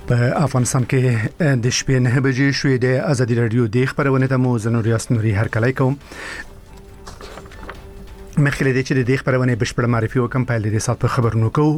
په افغانستان کې د شپې 9 بجې شوې د ازادي رادیو د خبرونه ته مو زنور یاسنوري هرکلی کوم. مخکې د چې د خبرونه بشپړ معرفي وکم په لري سات په خبرونو کو.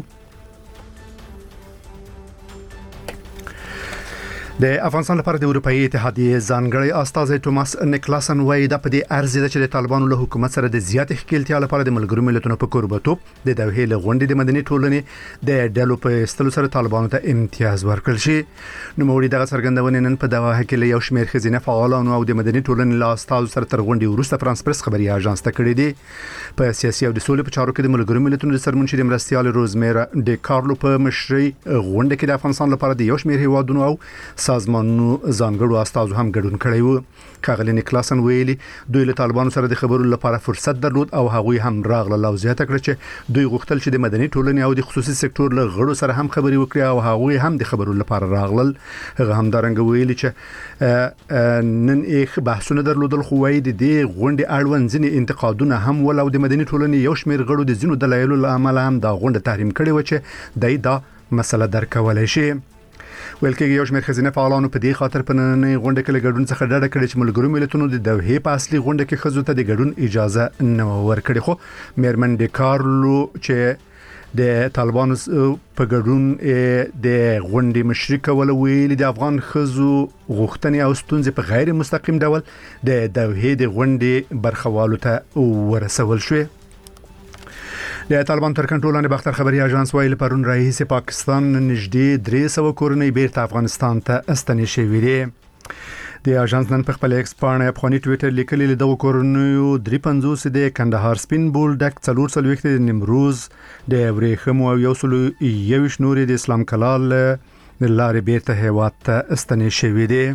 د افغانستان لپاره د اروپאי اتحادیه ځانګړی استازی توماس نیکلاسن وایي د په دې ارزي چې د طالبانو له حکومت سره د زیات ښکېلتیا لپاره د ملګرو ملتونو په قربتوب د دوحې له غونډې د مدني ټولنې د ډلو په استلو سره طالبانو ته امتیاز ورکړل شي. نو موري دغه څرګندونه نن په دوحه کې له یو شمېر خزینه فعالانو او د مدني ټولنې له استازو سره تر غونډې وروسته فرانس پریس خبري اژانس ته کړې دي. په سیاسي او د سولې په چارو کې د ملګرو ملتونو د سرمنشي د مرستيال روزمیرا ډ کارلو په مشرۍ غونډه کې د افغانستان لپاره د یو شمېر هیوادونو او سازمانونو ځانګړو استازو هم ګډون کړی وو. کاغلی نیکلاسن ویلي دوی له طالبانو سره د خبرو لپاره فرصت درلود او هغوی هم راغله او زیاته کړ چې دوی غوښتل چې د مدني ټولنې او د خصوصي سکتور له غړو سره هم خبري وکړي او هغوی هم د خبرو لپاره راغلل. هغه هم دارنګ ویلي چې نن یې بحثونه درلودل خو وایي د دې غونډې اړوند ځینې انتقادونه هم ول او د مدني ټولنې یو شمېر غړو د ځینو دلایلو له امله هم دا غونډه تحریم کړې و چې دا مسله درکولای شي. ولکه یو شمېر خزینه فعالانو په دې خاطر په نننۍ غونډه کې له ګډون څخه ډډه کړې چې ملګرو ملتونو د دوحې په اصلي غونډه کې خزو ته د ګډون اجازه نه ورکړي. خو میرمن ډ کارلو چې د طالبانو په ګډون د غونډې مشري کول ویلي د افغان خزو غوښتنې او ستونزې په غیر مستقیم ډول د دوحې د غونډې برخوالو ته ورسول شوې. د طالبان تر کنټرول لاندې باختر خبري اژانس ویلي پرون رئیس پاکستان نږدې 300 کورنۍ بیرته افغانستان ته استنې شوې دي. د اژانس نن په خپل ایکس باندې افغاني ټوئیټر لیکلي له دغه کورنیو 350 د کندهار سپین بولډک 440 د نیمروز د ورېخمو او 121 نور د اسلام کلال لارې بیرته هیواد ته استنې شوې دي.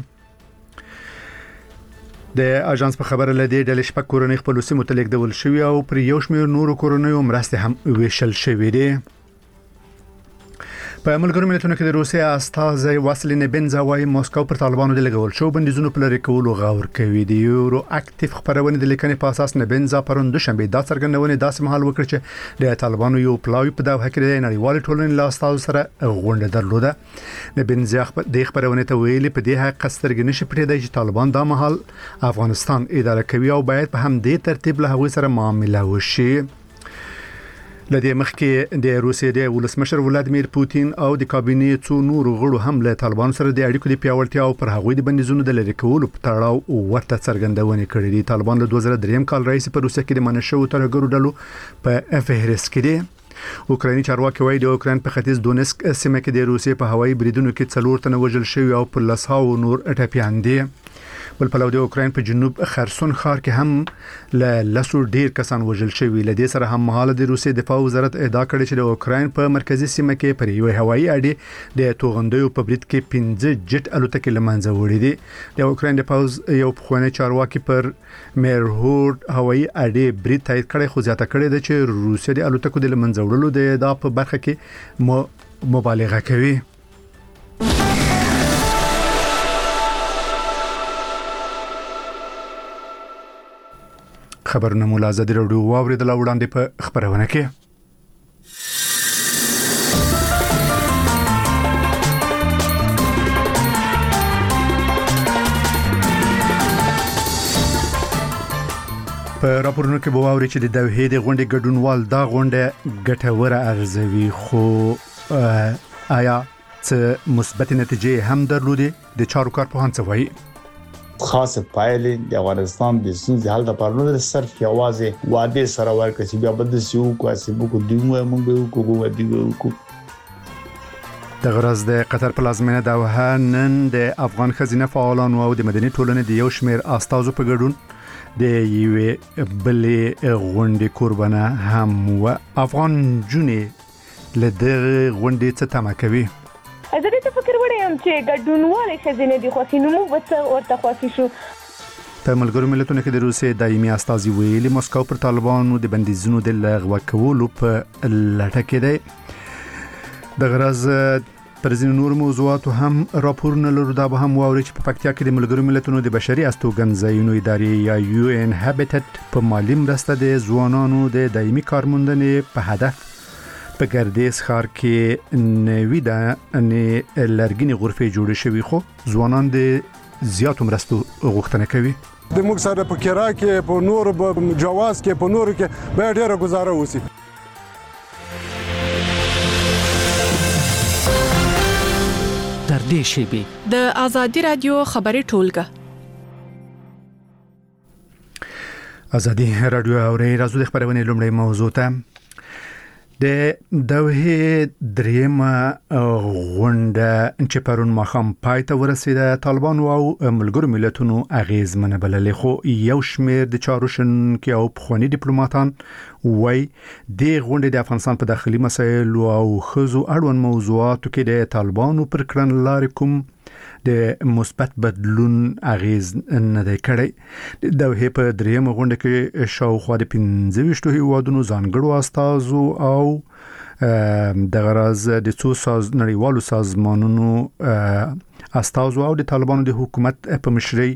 د اژانس په خبره لدی د لشپک کورنۍ خپل سیمه متعلق ډول شوی او پر یو شمېر نورو کورنۍ مرسته هم ویشل شوې دي. په ملګرو ملتونو کې د روسیا استازی واسلین بنزا وايي مسکو پر طالبانو د لګول شو بندیزونو په لری کولو غور کوي. د یورو اکټیو خبرونه د لیکنې په اساس نه بنزا پرون دوشنبه دا څرګندونه داسې مهال وکړ چې د طالبانو یو پلاوی په دوحه کې د نړیوال ټولنې له استازو سره غونډه درلوده. د بنزا د خبرونه ته ویلي په دې حق سترګې نشي پټېدای چې طالبان دا مهال افغانستان اداره کوي او باید په هم دې ترتیب له هغوی سره معامله وشي. لدې مخکې د روسیې د ولسمشر ولادمیر پوتین او د کابینې څو نورو غړو هم له طالبانو سره د اړیکو د پیاوړتیا او پر هغوی د بندیزونو د لری کولو په تړاو ورته څرګندونه کړې دي. طالبان له 2003 کال راهیسې په روسیې کې د منشو ترګرو ډلو په فهرست کې دي. اوکرایني چارواکي وایي د اوکراین په ختیځ دونسک سیمه کې د روسیې په هوایي بریدونو کې 4 تنه وژل شوي او په لسهاو نور ټپيان دي. بل په لور د اوکراین په جنوب خرسون ښار کې هم له لسو ډیر کسان وژل شوي. لدې سره هم مهاله د روسیې دفاع وزارت ادعا کړې چې د اوکراین په مرکزی سیمه کې پر یو هوایي اډې د توغندیو په برید کې 15 جټ الوتکې لمنځه وړي دي. د اوکراین د پاوز یو پخوانی چارواکي پر میرهورد هوایي اډې برید تایید کړي خو زیاته کړي د چې روسیې د الوتکو د لمنځه وړلو د ادعا په برخه کې مبالغه کوي. خبرونه مولا زدي رادیو واوریدل وړاندې په خبرونه کې. په راپورونو کې بواوري چې د دوحې د غونډې ګډونوال دا غونډه ګټوره ارزوي خو آیا څه مثبت نتیجې هم درلودې د چارو کارپوهان څه وایي. خاصه پایلې د افغانستان د ستونزې حل لپاره نه صرف یوازې واده سره ورکړي چې بیا بده سیو کواسي بوکو دیمه مونږ کوو دیو د غرض د قطر پلازمینه دوحه نن د افغان خزینه فعالانو او د مدني ټولنې د یو شمېر استازو په ګډون د یوې بلې غونډې قربانه هم و. افغان جونې له دغه غونډې څه تمه کوي. زه دې فکر وړم چې ګډونوالې خزینه دي خوښي نو موږ به ورته خوښي شو. په ملګرو ملتونو کې د روسیې دایمي استازي ویلي مسکو پر طالبانو د بندیزونو د لغوه کولو په لټه کې دی. د غرض پر ځینو نور موضوعاتو هم راپورونه لرو. دا به هم واوري چې په پکتیا کې د ملګرو ملتونو د بشري استوګنځایونو ادارې یا UN Habitat په مالی مرسته د ځوانانو د دایمي کارموندنې په هدف په ګردیز ښار کې نوې د لرګینې غرفې جوړې شوې خو ځوانان د زیاتو مرستو غوښتنه کوي. د موږ سره په کرا کې په نور جواز کې په نور کې به ډیره گزاره وسی. در دې شیبي د آزادي رادیو خبري ټولګه آزادي رادیو اوري راځو د خبرونه لومړی موضوع ته. د دوه درېمه غونډه چې پرون ماښام پای ته ورسېده طالبانو او ملګرو ملتونو اغیزمنه بللې خو یو شمېر د چارو شنونکي او پخواني ډیپلوماټان وایي د غونډې د افغانستان په داخلي مسایلو او ښځو اړوند موضوعاتو کې د طالبانو پر کړنلارې کوم د مثبت بدلون اغیز نه دی کړی. د دوه په درېمه غونډه کې شاوخوا د 15 هیوادونو ځانګړو استازو او د غرض د څو نړیوالو سازمانونو استازو او د طالبانو د حکومت په مشرۍ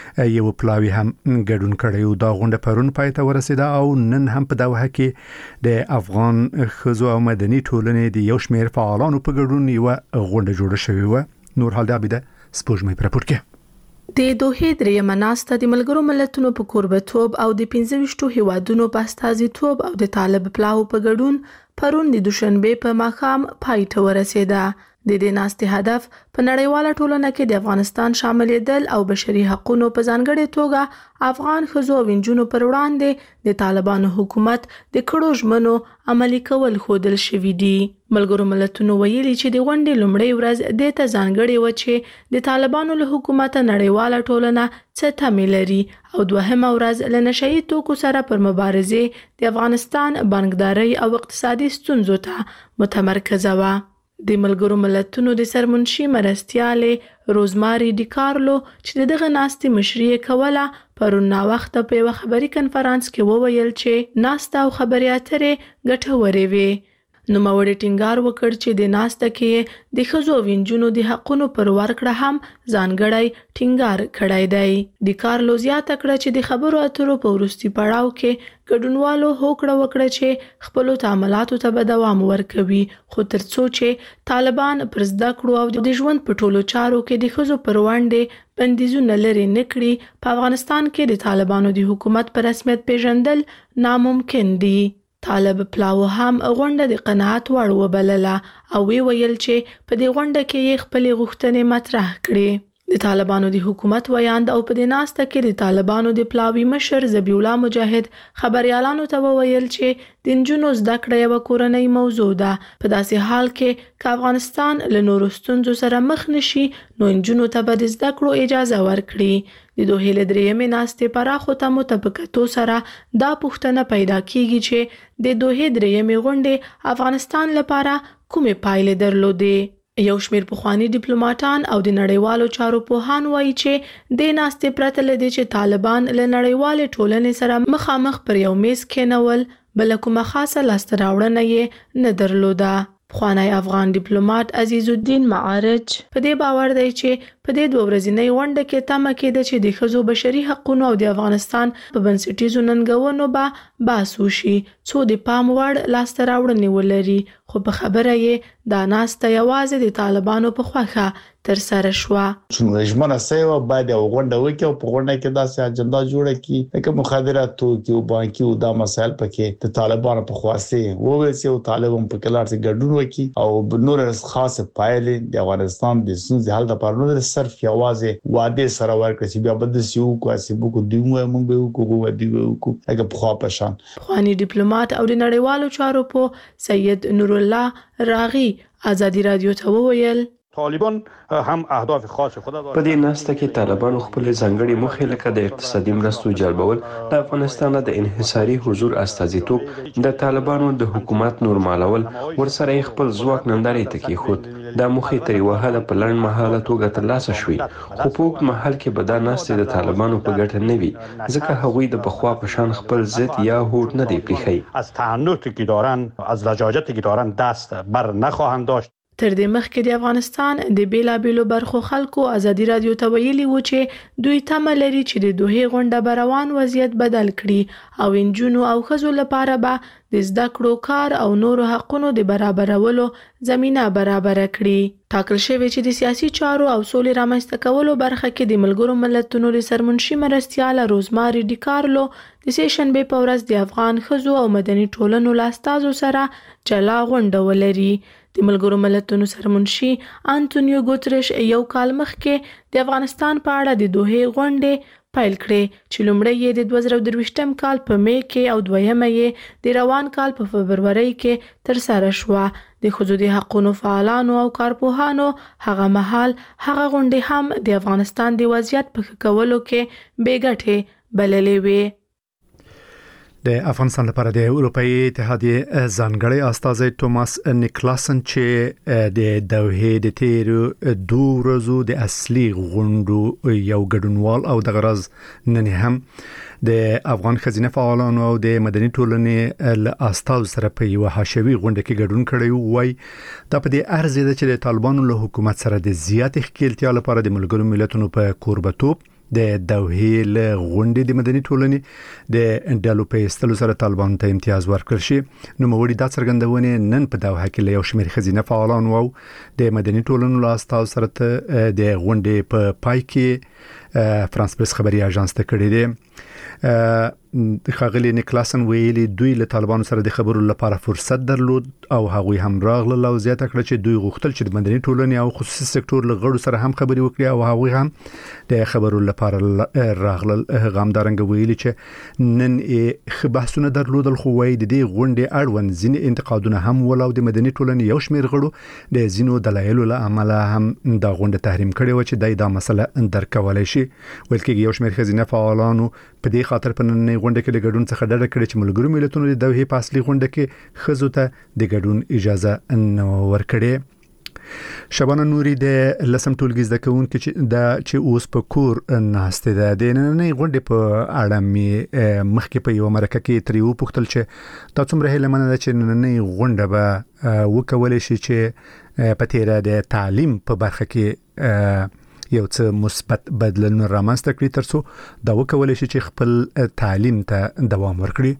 یو پلاوی هم ګډون کړی. دا غونډه پرون پای ته ورسېده او نن هم په دوحه کې د افغان ښځو او مدني ټولنې د یو شمېر فعالانو په ګډون یو غونډه جوړه شوې و. نور حال د عبیده سپوږمۍ پر پورت کې د دوه درېمه ناسته د ملګرو ملتونو په کوربتوب او د 15 هیوادونو په استازیتوب او د طالب پلاو په ګډون پرون د دوشنبه په ماښام پای ته ورسېده. د دې ناستې هدف په نړیواله ټولنه کې د افغانستان شاملېدل او بشري حقوقو په ځانګړې توګه افغان ښځو او نجونو پر وړاندې د طالبانو حکومت د کړو ژمنو عملي کول ښودل شوي دي. ملګرو ملتونو ویلي چې د غونډې لومړۍ ورځ د ته ځانګړې و چې د طالبانو له حکومت نړیواله ټولنه څه تمه لري او دوهمه ورځ له نشئی توکو سره پر مبارزې د افغانستان بانکداري او اقتصادي ستونزو ته متمرکزه و. د ملګرو ملتونو د سرمنشي مرستیالې روزماري ډیکارلو چې دغه ناستې مشري کوله پرون نا وخت په یو خبري کنفرانس کې وویل چې ناسته او خبري اترې ګټورې وي. نو موري ټینګار وکړ چې د ناسته کې د ښځو او نجونو د حقونو پر ورکړه هم ځانګړی ټینګار کړی دی. د کارلو زیاته کړه چې د خبرو اترو په وروستي پړاو کې ګډونوالو هوکړه وکړه چې خپل تعاملاتو ته به دوام ورکوي خو ترڅو چې طالبان پر زده کړو او د ژوند په ټولو چارو کې د ښځو پر وړاندې بندیزونه لري نکړي په افغانستان کې د طالبانو د حکومت پر رسمیت پیژندل ناممکن دي. طالب پلاو هم غونډه د قناعت وړ وبلله او ویل چې په دې غونډه کې یې خپل غوښتنې مطرح کړې. د طالبانو د حکومت ویاند او په دې ناسته کې د طالبانو د پلاوي مشر ذبیح الله مجاهد خبريالانو ته ویل چې د نجونو زده کړه یو کورنۍ موضوع ده. په داسې حال کې چې افغانستان له نورو ستونزو سره مخ نشي نو نجونو ته به د زده کړو اجازه ورکړي. د دوه له درېمې ناستې پراخو تمو تبکتو سره دا پوښتنه پیدا کیږي چې د دوه درېمې غونډې افغانستان لپاره کومې پایلې درلودې. یو شمېر پخواني ډیپلوماټان او د نړیوالو چارو پوهان وایي چې د ناستې پرته لدی چې طالبان له نړیوالې ټولنې سره مخامخ پر یو میز کېنول بل کومه خاصه لاسته راوړنه یې نه درلوده. پخوانی افغان ډیپلوماټ عزیز الدین معارج په دې باور دی چې په دې دوه ورځنۍ غونډه کې تمه کېده چې د ښځو بشري حقوقو او د افغانستان په بنسټیزو ننګونو به بحث وشي څو د پام وړ لاسته راوړنې ولري خو په خبره یې دا ناسته یوازې د طالبانو په خوښه تر سره شوه. ژمنه سوه باید یو غونډه وکړي او په غونډه کې داسې اجنډا جوړه کړي لکه مخدرات توکي او بانکي او دا مسایل پکې د طالبانو په خواسته وویل او طالبان په کلار څخه ګډون وکړي او نور خاصه پایلې د افغانستان د ستونزې حل لپاره نه صرف یوازې واده سره ورکړي چې بیا بد سیو کواسي بوکو دیمه مونږ به وکړو دیو کو هغه په خوا پشان. پخوانی ډیپلوماټ او د نړیوالو چارو په سید نور الله راغي آزادي رادیو ته وویل طالبان هم اهداف خاص خود دارند. په دې ناسته کې طالبان خپل ځانګړي موخې لکه د اقتصادي مرستو جلبول، د افغانستان د انحصاري حضور استازیتوب، د طالبانو د حکومت نورمالول ورسره خپل ځواک نندارې ته کېښود. دا موخې تر یوه حده په لنډ مهاله توګه ترلاسه شوې خو په اوږد مهال کې به دا ناستې د طالبانو په ګټه نه وي ځکه هغوی د پخوا په شان خپل ضد یا هوډ نه دی پریښی. از تعنتی که دارند از لجاجتی که دارند دست بر نخواهند داشت. تر دې مخکې د افغانستان د بیلابېلو برخو خلکو ازادي رادیو ته ویلي و چې دوی تمه لري چې د دوحې غونډه به روان وضعیت بدل کړي او انجونو او ښځو لپاره به د زده کړو کار او نورو حقونو د برابرولو زمينه برابر کړي. ټاکل شوی چې د سیاسي چارو او سولې رامنځته کولو برخه کې د ملګرو ملتونو د سرمنشي مرستیال روزماري ډیکارلو د سیشنبې په ورځ د افغان ښځو او مدني ټولنو له استازو سره جلا غونډه ولري. د ملګرو ملتونو سرمنشي انټونیو ګوتریش یو کال مخکې د افغانستان په اړه د دوحې غونډې پیل کړې چې لومړی یې د 2023م کال په مې کې او دویمه یې د روان کال په فبرورۍ کې ترسره شوه. د ښځو د حقوقو فعالانو او کارپوهانو هغه مهال هغه غونډې هم د افغانستان د وضعیت په ښه کولو کې بې ګټې بللې وې. د افغانستان لپاره د اروپאי اتحادیه ځانګړی استازی توماس نیکلاسن چې د دوحې د تیرو 2 ورځو د اصلي غونډو یو ګډونوال او د غرض نن هم د افغان خزینه فعالانو او د مدني ټولنې له استاذ سره په یو حاشوي غونډه کې ګډون کړی وای. دا په دې ارزه ده چې د طالبانو له حکومت سره د زیات ښکېلتیا لپاره د ملګرو ملتونو په کوربتوب د دوحې له غونډې د مدني ټولنې د ډالو په استلو سره طالبانو ته امتیاز ورکړل شي. نو موړي دا څرګندونه نن په دوحه کې له یو شمېر خزینه فعالانو او د مدني ټولنو له استاذ سره د غونډې په پای کې فرانس پریس خبري اژانس ته کړی دی. خاغلی نیکلاسن ویلي دوی له طالبانو سره د خبرو لپاره فرصت درلود او هغوی هم راغله او زیاته کړه چې دوی غوښتل چې د مدني ټولنې او خصوصي سکتور له غړو سره هم خبري وکړي او هغوی هم د خبرو لپاره راغله. هغه هم دارنګ ویلي چې نن یې بحثونه درلودل خو وایي د دې غونډې اړوند ځینې انتقادونه هم ول او د مدني ټولنې یو شمېر غړو د ځینو دلایلو له امله هم د غونډه تحریم کړي و چې دا مسله درکولای شي. ویل کېږي یو شمېر خزینه فعالانو په دې خاطر په نن غونډه کې د ګډون څخه ډډه کړې چې ملګرو ملتونو د دوحې په اصلي غونډه کې ښځو ته د ګډون اجازه نه ورکړي. شبانه نوري د لسم ټولګي زده کوونکي چې اوس په کور ناشته ده د نننۍ غونډې په اړه می مخکې په یو مرکه کې تریو پوښتل چې تاسو څومره هیله مننه چې نننۍ غونډه به وکولای شي چې په تیره د تعلیم په برخه کې یو څه مثبت بدلون رامنځته کړي ترڅو دا وکولای شي چې خپل تعلیم ته دوام ورکړي.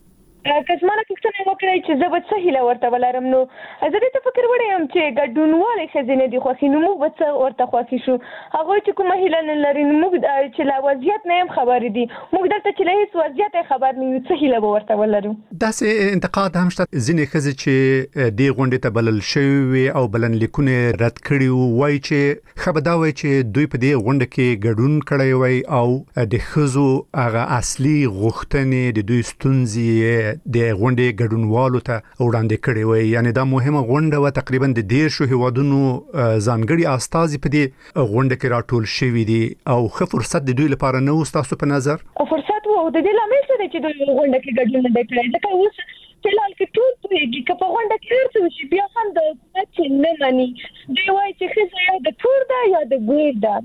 کزمانه پوښتنه وکړای چې زه به څه هیله ورته ولرم. نو زه دې ته فکر وړم چې ګډونوالې خزینه دي خوښي نو موږ به څه ورته خوښي شو. هغه چې کومه هیله نه لري موږ چې لا وضعیت نه هم خبر دي موږ دلته چې له هیڅ وضعیت خبر نه یو څه هیله به ورته ولرو. داسې انتقاد هم شته ځینې خزې چې د غونډې ته بلل شوی او بلن لیکونه رد کړي وای چې خبردار وای چې دوی په دې غونډه کې ګډون کړی وای او د خزو هغه اصلي غوښتنې د دوی ستونزې د غونډې ګډونوالو ته وړاندې کړي وي. یعنی دا مهمه غونډه و تقریبا د 10 هیوادونو ځانګړي استازي په دې غونډه کې راټول شوي دي او ښه فرصت د دوی لپاره نه و تاسو په نظر؟ فرصت وو د دې لامل څه دی چې دوی غونډه کې ګډون نه کړي ځکه اوس فلال کې ټول په په غونډه کې ورته شي بیا هم د حکومت نه مانی دوی وایي چې خزه یا د تور ده یا د ګور ده.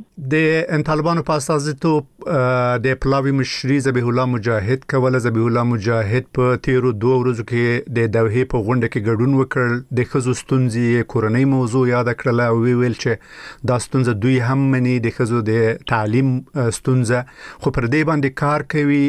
د طالبانو په استازیتوب د پلاوی مشري ذبیح الله مجاهد کوله. ذبیح الله مجاهد په تیرو 2 ورځو کې د دوحې په غونډه کې ګډون وکړ. د خزو ستونزې کورنۍ موضوع یاد کړل او ویل چې دا ستونزه دوی هم مني د خزو د تعلیم ستونزه خو پر دې باندې کار کوي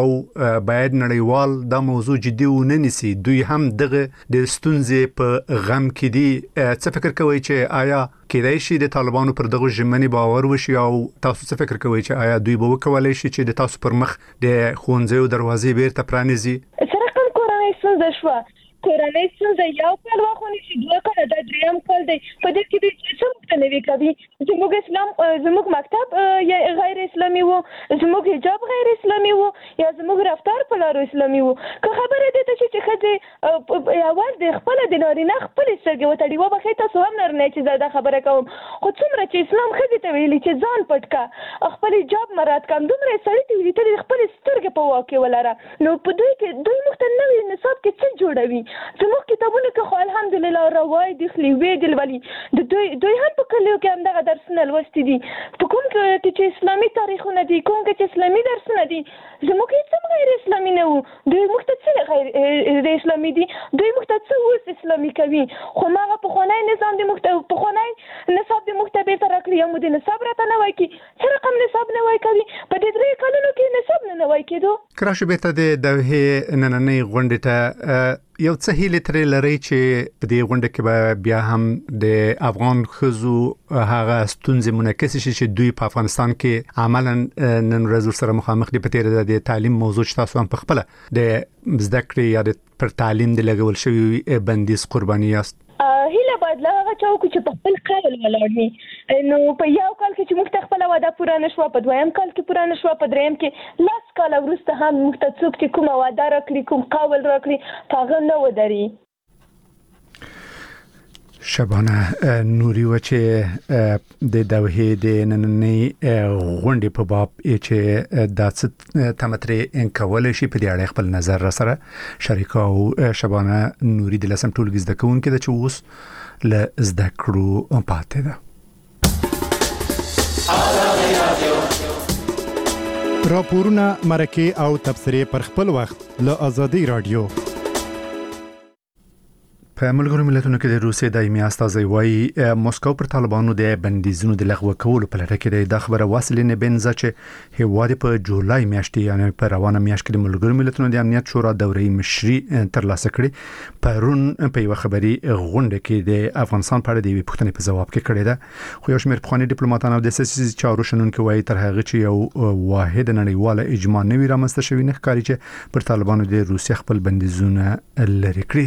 او باید نړیوال دا موضوع جدي ونیسي. دوی هم دغه د ستونزې په غم کې دي. څه فکر کوي چې آیا کېدای شي د طالبانو پر دغه ژمنې باور وشي او تاسو څه فکر کوي چې آیا دوی به وکولای شي چې د تاسو پر مخ د ښوونځیو دروازې بیرته پرانیزي؟ سره کورنۍ ستونزه شوه. کورنۍ ستونزه یو کال واخونی چې 2 کال دا دریم کال دی په دې کې د څه مختلفي کوي. زموږ اسلام زموږ مکتب یا غیر اسلامي وو زموږ حجاب غیر اسلامي وو یا زموږ رفتار په لارو اسلامي وو. که خبره دې ته چې خځه اول د خپل د نارینه خپل سترګې وتړي و بخې تاسو هم نارینه چې زړه خبره کوم خو څومره چې اسلام خځه ته ویلي چې ځان پټکا خپل حجاب مراد کم دومره سړی ته ویلي ته خپل سترګې په واکه ولره. نو په دوی کې دوی مختلف نصاب کې څه جوړوي زموږ کتابونه کې خو الحمدلله روای دي خلیوي دي ولی د دوی هم په کلیو کې هم دغه درسونه لوستي دي په کوم کې چې اسلامي تاریخونه دي کوم کې چې اسلامي درسونه دي زموږ هیڅ غیر اسلامي نه وو دوی مختلف غیر اسلامي دي دوی مختلف اوس اسلامي کوي خو ما په خونای نظام دي په خونای نصاب دي مختبه تر کړی مو دي نصاب راته نه وای کی څه رقم نصاب نه وای کوي په دې درې کلونو کې نصاب نه وای کېدو کراشه به ته د دوه نننې غونډې ته یو څه هیله ترې لري چې په دې غونډه کې به بیا هم د افغان خزو هغه ستونزې منعکس شي چې دوی په افغانستان کې عملاً نن ورځ سره مخامخ دي په تیر د تعلیم موضوع چې تاسو هم په خپل د زده کړې یا د پر تعلیم د لګول شوی بندیز قرباني یاست هیله باید لغه چاو چې په خپل قول ولاړ وي نو په یو کال کې چې موږ خپل وعده پوره نشو په دویم کال کې پوره نشو په دریم کې لاس کال ورسته هم موږ ته څوک چې کومه وعده راکړي کوم قول راکړي هغه نه ودري شبانه نوري و چې د دوه د نننې غونډې په باب چې د تمتري ان کول شي په دې اړه خپل نظر را سره شریکو شبانه نوري د لسم ټولګي زده کوونکې د چې اوس ل زده کړو پاتې ده راپورونه مرکه او تبصره پر خپل وخت له آزادي رادیو په ملګرو ملتونو کې د روسیې دایمي استازی وايي مسکو پر طالبانو د بندیزونو د لغوه کولو په لټه کې د خبره واصلې نه بنځه چې هیواد په جولای میاشتې یعنی په روانه میاشت کې د ملګرو ملتونو د امنیت شورا دوري مشري ترلاسه کړي پرون په یو خبري غونډه کې د افغانستان په اړه د پوښتنې په جواب کې کړی ده خو یو شمېر پخوانی ډیپلوماټان او د سیاسي چارو شنونکو وايي تر هغه چې یو واحد نړیواله اجماع نه وي رامنځته شوی نه ښکاري چې پر طالبانو د روسیې خپل بندیزونه لري کړی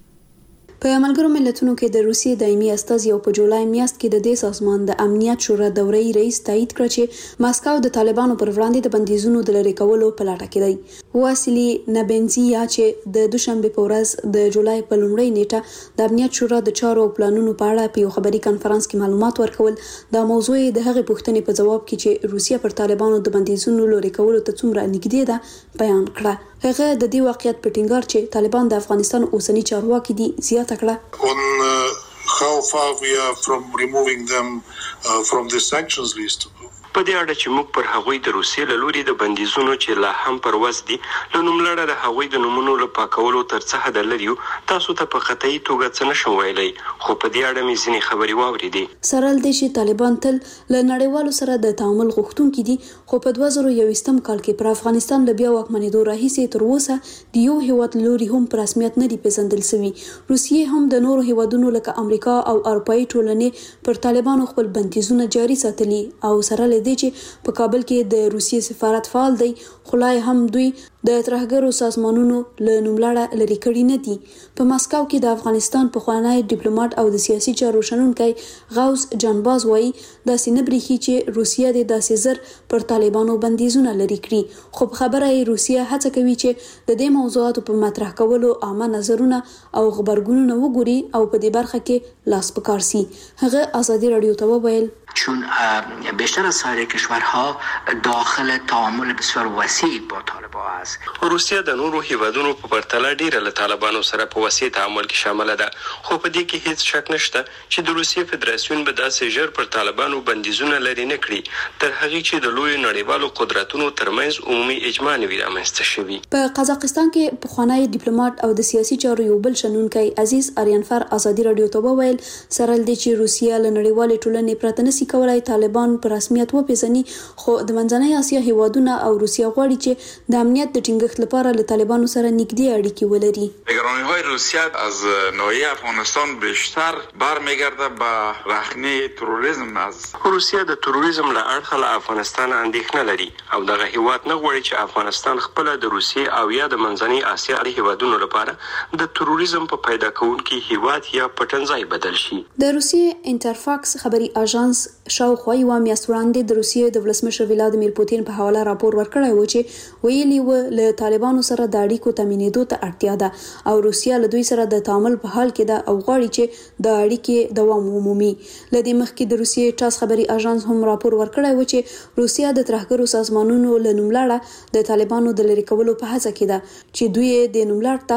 په ملګرو ملتونو کې د روسیې دایمي استازی او په جولای میاشت کې د دې سازمان د امنیت شورا دوري رئیس تایید کړ چې ماسکو د طالبانو پر وړاندې د بندیزونو د لری کولو په لټه کې دی واسیلی نبنزیا چې د دوشنبه په ورځ د جولای په لومړۍ نیټه د امنیت شورا د چارو او پلانونو په اړه په یو خبري کانفرنس کې معلومات ورکول د موضوع د هغې پوښتنې په جواب کې چې روسیه پر طالبانو د بندیزونو لری کولو ته څومره نږدې ده بیان کړه هغه د دې واقعیت په ټینګار چې طالبان د افغانستان اوسنی چارواکي دي زیاته کړه on how far we are from removing them from the sanctions list. په دې اړه چې موږ پر هغوی د روسیې له لوري د بندیزونو چې لا هم پر وس دي له نوملړه د هغوی د نومونو له پاکولو تر څه حد لري تاسو ته په قطعي توګه څه نشم ویلی خو په دې اړه مې ځینې خبرې واورېدې سره له دې چې طالبان تل له نړیوالو سره د تعامل غوښتونکي دي خو په 2021 کال کې پر افغانستان له بیا واکمنېدو راهیسې تر اوسه د یو هیواد لوري هم په رسمیت نه دی پیژندل شوی روسیې هم د نورو هیوادونو لکه امریکا او اروپאי ټولنې پر طالبانو خپل بندیزونه جاري ساتلي او سره له دې چې په کابل کې د روسیې سفارت فعال دی خلای هم دوی د ترهګرو سازمانونو له نوملړه لري کړی نه دي په ماسکو کې د افغانستان پخوانی ډیپلوماټ او د سیاسي چارو شنونکی غوث جانباز وایي د سینبريخي چې روسیه د داسې زر پر طالبانو بندیزونه لري کړی خو خبره یې روسیه هڅه کوي چې د دې موضوعاتو په مطرح کولو عامه نظرونه او خبرګونونه وګوري او په دې برخه کې لاس پکار سي هغه آزادي رادیو ته وویل چون بیشتر از سایر کشورها داخل تعامل بسیار وسیع با طالبان است روسیه د نورو هیوادونو په پرتله ډیره له طالبانو سره په وسیع تعامل کې شامل ده خو په دې کې هیڅ شک نشته چې د روسیې فدراسیون به داسې ژر پر طالبانو بندیزونه لري نه کړي تر هغه چې د لوی نړیوالو قدرتونو ترمنځ عمومي اجماع نه وي رامنځته شوي په قزاقستان کې پخوانی ډیپلوماټ او د سیاسي چارو یو بل شنونکی عزیز آریانفر آزادي رادیو ته وویل سره له دې چې روسیه له نړیوالې ټولنې پرته نشي کولای طالبان په رسمیت وپیژني خو د منځنۍ اسیا هیوادونه او روسیه غواړي چې د امنیت د ټینګښت لپاره له طالبانو سره نږدې اړیکې ولري نگرانی‌های روسیه از ناحیه افغانستان بیشتر برمیگرده به رخنه تروریسم از روسیه د تروریسم له اړخه له افغانستان اندېښنه لري او دغه هیواد نه غواړي چې افغانستان خپل د روسیې او یا د منځنۍ اسیا هیوادونو لپاره د تروریسم په پیدا کوونکي هیواد یا پټنځای بدل شي د روسیې انټرفاکس خبري اژانس شاوخوا یوه میاشت وړاندې د روسیې د ولسمشر ولادیمیر پوتین په حواله راپور ورکړی و چې ویلي و له طالبانو سره د اړیکو تامینېدو ته اړتیا ده او روسیه له دوی سره د تعامل په حال کې ده او غواړي چې د اړیکې دوام ومومي له دې مخکې د روسیې ټاس خبري اژانس هم راپور ورکړی و چې روسیه د ترهګرو سازمانونو له نوملړه د طالبانو د لری کولو په هڅه کې ده چې دوی د نوملړ ته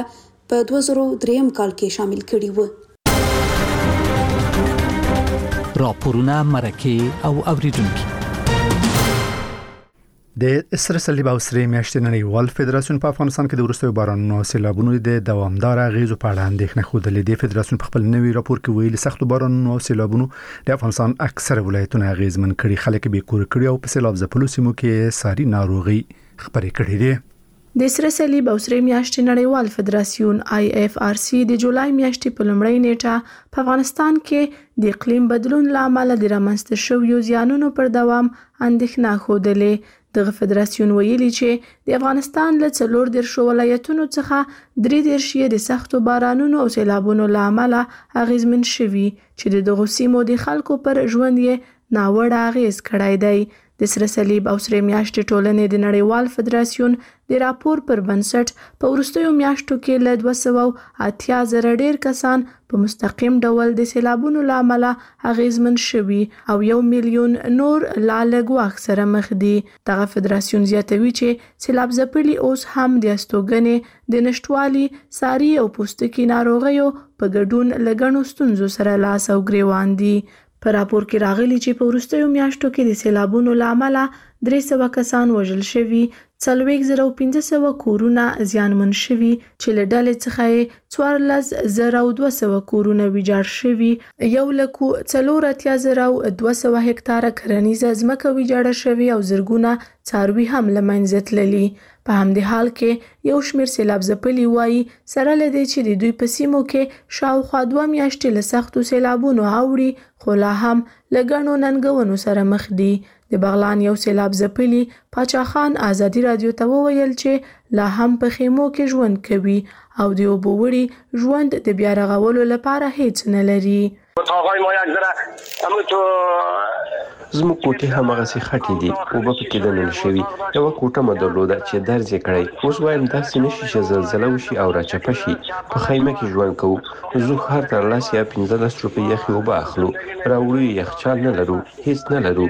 په 2003 کال کې شامل کړي و. راپورونه مرکه او اوریدونکو د اسره صلیب او سری میاشتې نړیوال فدراسیون په افغانستان کې د وروستیو بارانونو او سیلابونو د دوامدار اغیزو په اړه اندېښنه خوده. د فدراسیون په خپل نوي راپور کې ویلي سختو بارانونو او سیلابونو د افغانستان اکثره ولایتونه اغیزمن کړي، خلک به کور کړي او په سیلاب ځپلو سیمو کې ساري ناروغي خبرې کړې دي. د اسره صلیب او سری میاشتې نړیوال فدراسیون IFRC د جولای میاشتې په لومړۍ نیټه په افغانستان کې د اقلیم بدلون لامل د رامنځته شویو زیانونو پر دوام اندېښنه خوده. دغه فدراسیون ویلي چې د افغانستان له 14 ولایتونو څخه 3 د سختو بارانونو او سیلابونو لامل اغیزمن شوي چې دغه سیمو د خلکو پر ژوند یې ناوړه اغیز کړی دی. د سره صلیب او سری میاشتې ټولنې د نړیوال فدراسیون د راپور پر بنسټ په وروستیو میاشتو کې له 280,000 ډیر کسان په مستقیم ډول د سیلابونو لامل اغیزمن شوي او 1 میلیون نور لا لږ وخت سره مخ دي. دغه فدراسیون زیاتوي چې سیلاب ځپلي اوس هم د استوګنې د نشټوالي، ساري او پوستکي ناروغیو په ګډون لګڼو ستونزو سره لاس او ګریوان دي. په راپور کې راغلي چې په وروستیو میاشتو کې د سیلابونو لامل 300 کسان وژل شوي، 4500 کورونه زیانمن شوي چې له ډلې څخه 14,200 کورونه ویجاړ شوي، 1,40,200 هکتاره کرنیزه ځمکه ویجاړه شوي او زرګونه څاروي هم له منځه تللي. په همدې حال کې یو شمېر سیلاب ځپلي وایي سره له دې چې د دوی په سیمو کې شاوخوا 2 میاشتې له سختو سیلابونو اوړي، خو لا هم له ګڼو ننګونو سره مخ دي. د بغلان یو سیلاب ځپلي پاچا خان ازادي رادیو ته وویل چې لا هم په خیمو کې ژوند کوي او د اوبو وړي ژوند د بیا رغولو لپاره هیڅ نه لري. زموږ کوټې هماغسې خټې دي، اوبه پکې دننه شوي، یوه کوټه مې درلوده چې درز یې کړی. اوس وایم داسې نشي چې زلزله وشي او راچپه شي. په خیمه کې ژوند کوو، زه هر تر 10 یا 15 روپۍ یخې اوبه اخلو، راوړو یخچال نه لرو، هیڅ نه لرو.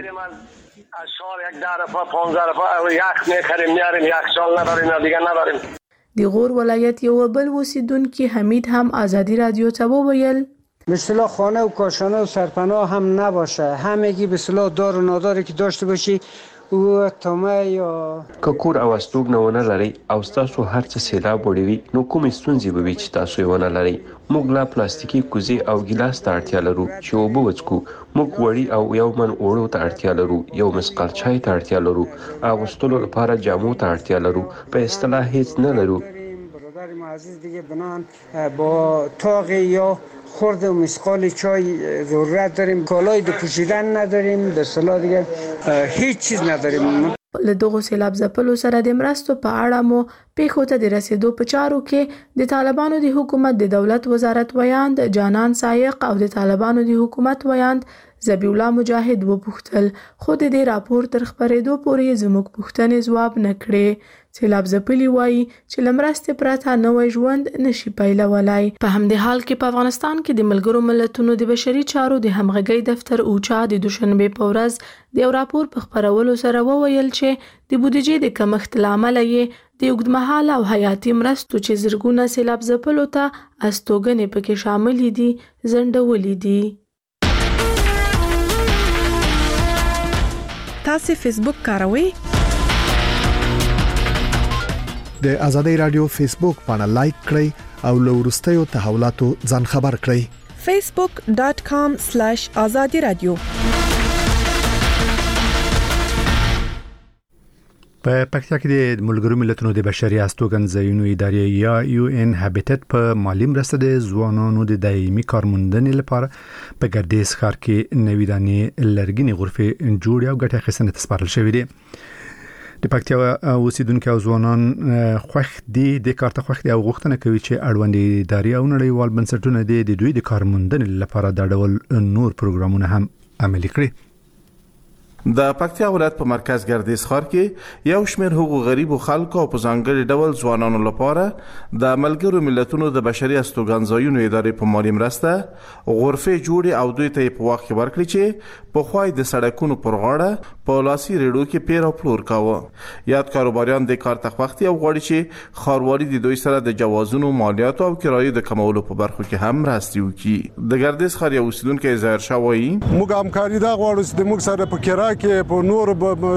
د غور ولایت یو بل اوسیدونکي حمید هم ازادي رادیو ته وویل به اصطلاح خانه و کاشانه و سرپناه هم نباشه، همگی به اصطلاح دار و ناداری که داشته باشی او تمه یا که کور او استوګنه ونه لرئ او تاسو هر څه سیلاب وړي نو کومې ستونزې به وي چې تاسو یې ونه لرئ. موږ لا پلاستیکي کوزې او ګیلاس ته اړتیا لرو چې اوبه وڅښو. موږ وړي او یو من اوړو ته اړتیا لرو، یو مسقال چای ته اړتیا لرو، اغوستلو لپاره جامو ته اړتیا لرو. په اصطلاح هیڅ نه لرو. برادر معزز دیگه بنان با تاق یا خورد و مسقال چای ضرورت داریم، کالای د پوشیدن نداریم، به اصطلاح دیگه هیڅ چیز نداریم. له دغو سیلاب ځپلو سره د مرستو په اړه مو پیښو ته د رسیدو په چارو کې د طالبانو د حکومت د دولت وزارت ویاند جانان سایق او د طالبانو د حکومت ویاند ذبیح الله مجاهد وپوښتل، خو د دې راپور تر خپرېدو پورې زموږ پوښتنې ځواب نه کړې. سیلاب ځپلي وایي چې له مرستې پرته نوی ژوند نشي پیلولی. په همدې حال کې په افغانستان کې د ملګرو ملتونو د بشري چارو د همغږۍ دفتر اوچا د دوشنبې په ورځ د یو راپور په خپرولو سره وویل چې د بودیجې د کمښت له امله یې د اوږدمهاله او حیاتي مرستو چې زرګونه سیلاب ځپلو ته استوګنې پکې شاملې دي ځنډولې دي. تاسو فیسبوک کاروئ؟ د آزادۍ رادیو فیسبوک باندې لایک کړئ او له وروستیو تحولاتو ځان خبر کړئ. facebook.com/azadi radio. په پکتیا کې د ملګرو ملتونو د بشري استوګنځایونو ادارې یا UN هابیټټ په مالی مرسته د ځوانانو د دایمي کارموندنې لپاره په ګردیز ښار کې نوې دانې لرګینې غرفې جوړې او ګټه اخیستنې ته سپارل شوې دي. د پکتیا اوسیدونکو او ځوانان خوښ دي د کارته خوښ دي او غوښتنه کوي چې اړوندې ادارې او نړیوال بنسټونه د دوی د کارموندنې لپاره د ډول نور پروګرامونه هم عملي کړي. د پکتیا ولایت په مرکز ګردیز ښار کې یو شمېر حقوق غریبو خلکو په ځانګړي ډول ځوانانو لپاره د ملګرو ملتونو د بشري استوګنځایونو ادارې په مالي مرسته غرفې جوړې او دوی ته په وخت ورکړي چې په خوای د سړکونو پر غاړه په لاسي ریډو کې پیر او پلور کاوه. یاد کاروباریان د کار تخوختي او غواړي چې ښاروالي د دوی سره د جوازونو مالیاتو او کرایې د کمولو په برخو کې هم مرستې وکړي. د ګردیز ښار یو اوسیدونکی ظاهر شاه وایي موږ همکاري دا غواړو چې موږ سره په کرایه کې په نور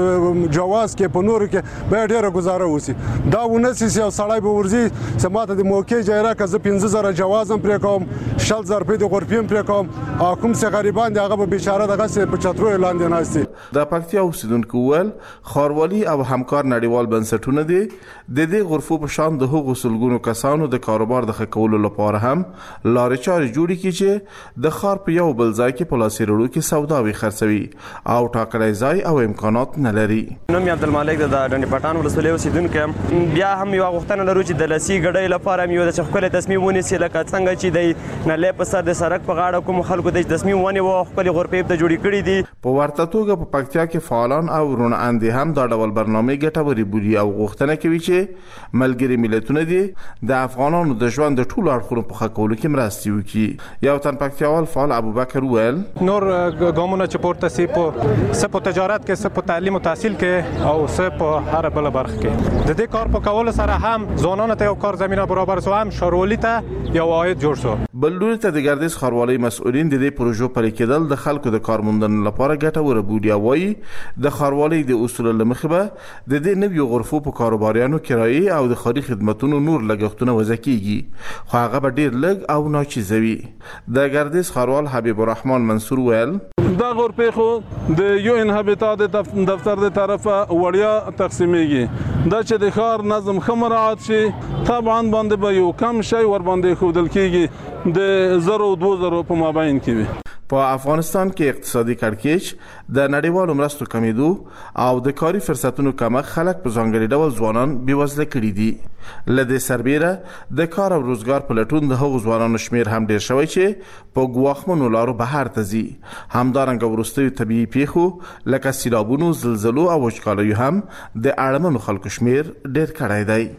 جواز کې په نور کې به ډیره گزاره وسی. دا ونسي یو سړی به ورزي سماته د موقع جایره که زه 15000 جواز هم پرې کوم 60000 په د غرفې هم پرې کوم او کوم څه غریبان دی هغه به بیچاره دغه څه په چترو لاندې ناشتي. د پکتیا اوسیدونکو ول ښاروالي او همکار نړیوال بنسټونه دي د دې غرفو په شان د هغو سلګونو کسانو د کاروبار د ښه کولو لپاره هم لارې چارې جوړې کړي چې د ښار په یو بل ځای کې په لاسي ریډو کې سوداوي خرڅوي او ټاکلی ځای او امکانات نه لري. نوم یې عبدالمالک د ډنډ پټان ولسوالۍ اوسیدونکی بیا هم یو غوښتنه لرو چې د لاسي ګډۍ لپاره یو د ښکلې تصمیم ونیسي لکه څنګه چې د نلې په سر د سړک په غاړه کوم خلکو د تصمیم ونیو خپلې غرفې ته جوړې کړي دي. په ورته توګه په پکتیا کې فعالان او روناندې هم دا ډول برنامې ګټورې بولي او غوښتنه کوي چې ملګري ملتونه دي د افغانانو د ژوند د ټولو اړخونو په ښه کولو کې مرستې وکړي. یو تن پکتیاوال فعال ابوبکر وویل نور ګامونه چې پورته سي په تجارت کې څه په تعلیم او تحصیل کې او څه په هر بل برخه کې د دې کار په کولو سره هم ځوانانو ته یو کار زمينه برابر سو هم شاروالي ته یو عاید جوړ سو. بل لوري ته د ګردیز ښاروالۍ مسؤلین د دې پروژو پلي کېدل د خلکو د کارموندنې لپاره ګټوره بولي. وایي د ښاروالۍ د اصولو له مخې به د دې نویو غرفو په کاروباریانو کرایې او د ښاري خدمتونو نور لګښتونه وضع کیږي خو هغه به ډیر لږ او ناچیزه وي. د ګردیز ښاروال حبیب الرحمن منصور ویل دا غرفې خو د یو انهبیټات دفتر د طرفه وړیا تقسیمیږي دا چې د ښار نظم ښه مراعات شي طبعا باندې به یو کم شی ور باندې ښودل کیږي د 0 او 2000 په مابین کې وي. په افغانستان کې اقتصادي کړکېچ د نړیوالو مرستو کمیدو او د کاري فرصتونو کمښت خلک په ځانګړي ډول ځوانان بېوزله کړي دي. له دې سربیره د کار او روزګار په لټون د هغو ځوانانو شمیر هم ډیر شوی چې په ګواښمنو لارو بهر ته ځي. همدارنګه وروستیو طبیعي پیښو لکه سیلابونو زلزلو او وچکالیو هم د اړمنو خلکو شمیر ډیر کړی دی.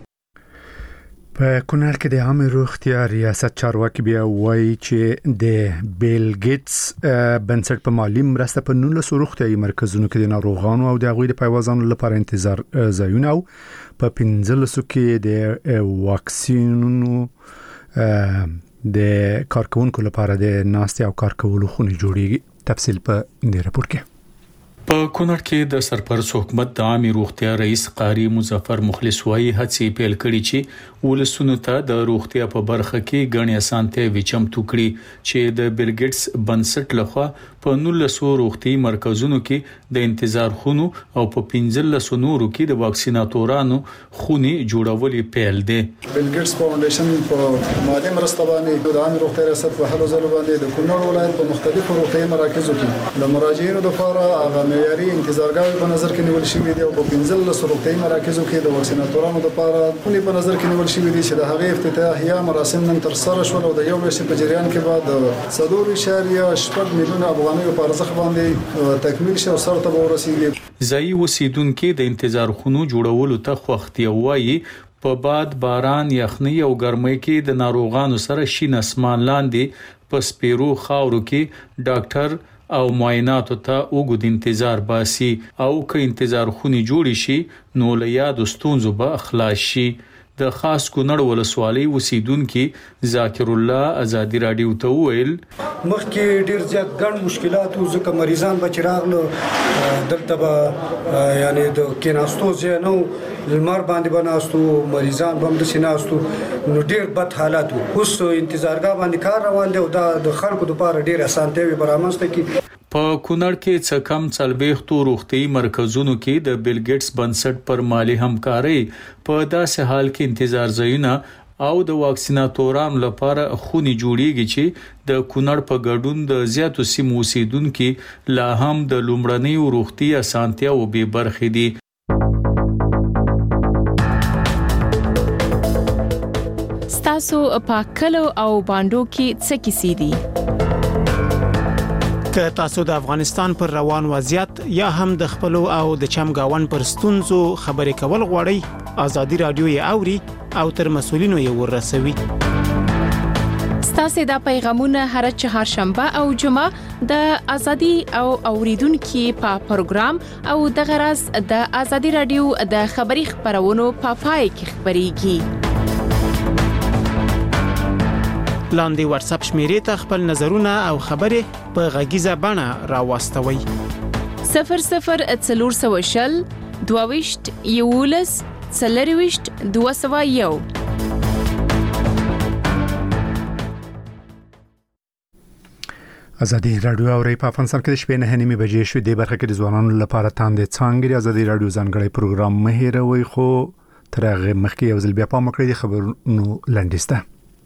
په کونړ کې د عامه روغتیا ریاست چارواکي بیا وایي چې د بیل ګیټس بنسټ په مالی مرسته په 19 روغتیايي مرکزونو کې د ناروغانو او د هغوی د پیوازانو لپاره انتظار ځایونه او په 15 کې د واکسینونو د کارکونکو لپاره د ناستې او کار کولو خونې جوړیږي. تفصیل په دې راپور کې. په کونړ کې د سرپرست حکومت د عامه روغتیا رئیس قاری مظفر مخلص وايي هڅې پیل کړي چې ولسونو ته د روغتیا په برخه کې غني اسانتیا وچمتو کړي چې د بیل ګیټس بنسټ لخوا په 19 روغتي مرکزونو کې د انتظار خونو او په 15 نورو کې د واکسیناتورانو خونې جوړولې پیل دي. بیل ګیټس فاونډیشن په مالی مرسته باندې د عامه روغتیا ریاست په هلو ځلو باندې د کونړ ولایت په مختلفو روغتي مراکزو کې د مراجعینو لپاره هغه معیاري انتظارګاوې په نظر کې نیول شوې دي او په 15 روغتي مراکزو کې د واکسیناتورانو لپاره خونې په نظر کې نیول شوې دي چې د هغې افتتاحیه مراسم نن تر سره شول او د یو میاشتې په جریان کې بعد 4.8 میلیونه افغانۍ په ارزښت باندې تکمیل شي او سره ته ورسیږي. ځایي اوسیدونکو د انتظار خونو جوړولو ته خوښتي وایي په باد باران یخنۍ او ګرمۍ کې د ناروغانو سره شین اسمان لاندې په سپیرو خاورو کې ډاکټر او معایناتو ته وګد انتظار باسي او که انتظار خونې جوړ شي نو له یاد ستونزو به خلاص شي. د خاص کونړ ولسوالۍ اوسیدونکو ذاکر الله ازادي رادیو ته ویل مخکې ډیر زیات ګڼ مشکلات او ځکه مریضان به چراغله دلته به یعنی د کیناستو ځنو لمر باندې بناستو مریضان به د سیناستو نو ډیر بد حالات اوس انتظارګاه باندې کار روان دی او د خلکو لپاره ډیر اسانتیاوي برابرسته کی. په کونړ کې څه کم 40 روغتي مرکزونو کې د بیل ګیټس بنسټ پر مالی همکاري په داسې حال کې انتظار ځایونه او د واکسیناتورانو لپاره خونې جوړیږي چې د کونړ په ګډون د زیاتو سیمو اوسیدونکو لا هم د لومړنۍ روغتي اسانتیا او به برخې دي. ستاسو په کلو او باندو کې څه کیسې دي؟ که تاسو د افغانستان پر روان وضعیت یا هم د خپل او د چمګاون پر ستونزو خبرې کول غواړئ ازادي رادیو یې اوري او تر مسولینو یې ورسوي. ستاسو د پیغامونه هر چهارشنبه او جمعه د ازادي او اوریدونکو په پروګرام او د غرض د ازادي رادیو د خبري خبرونو په پای کې خبريږي. لاندې واتس اپ شمیرې ته خپل نظرونه او خبرې په غږیزه بڼه راوستوي. 0040 22 یولس 201. ازادي رادیو اوري په افغانستان کې د شپې 9:30 بجې شو د برخه کې د ځوانانو لپاره تاندې څنګه ازادي رادیو ځانګړی پروګرام مهیروي خو تر هغه مخکې یو ځل بیا پام وکړئ د خبرونو لنډیسته.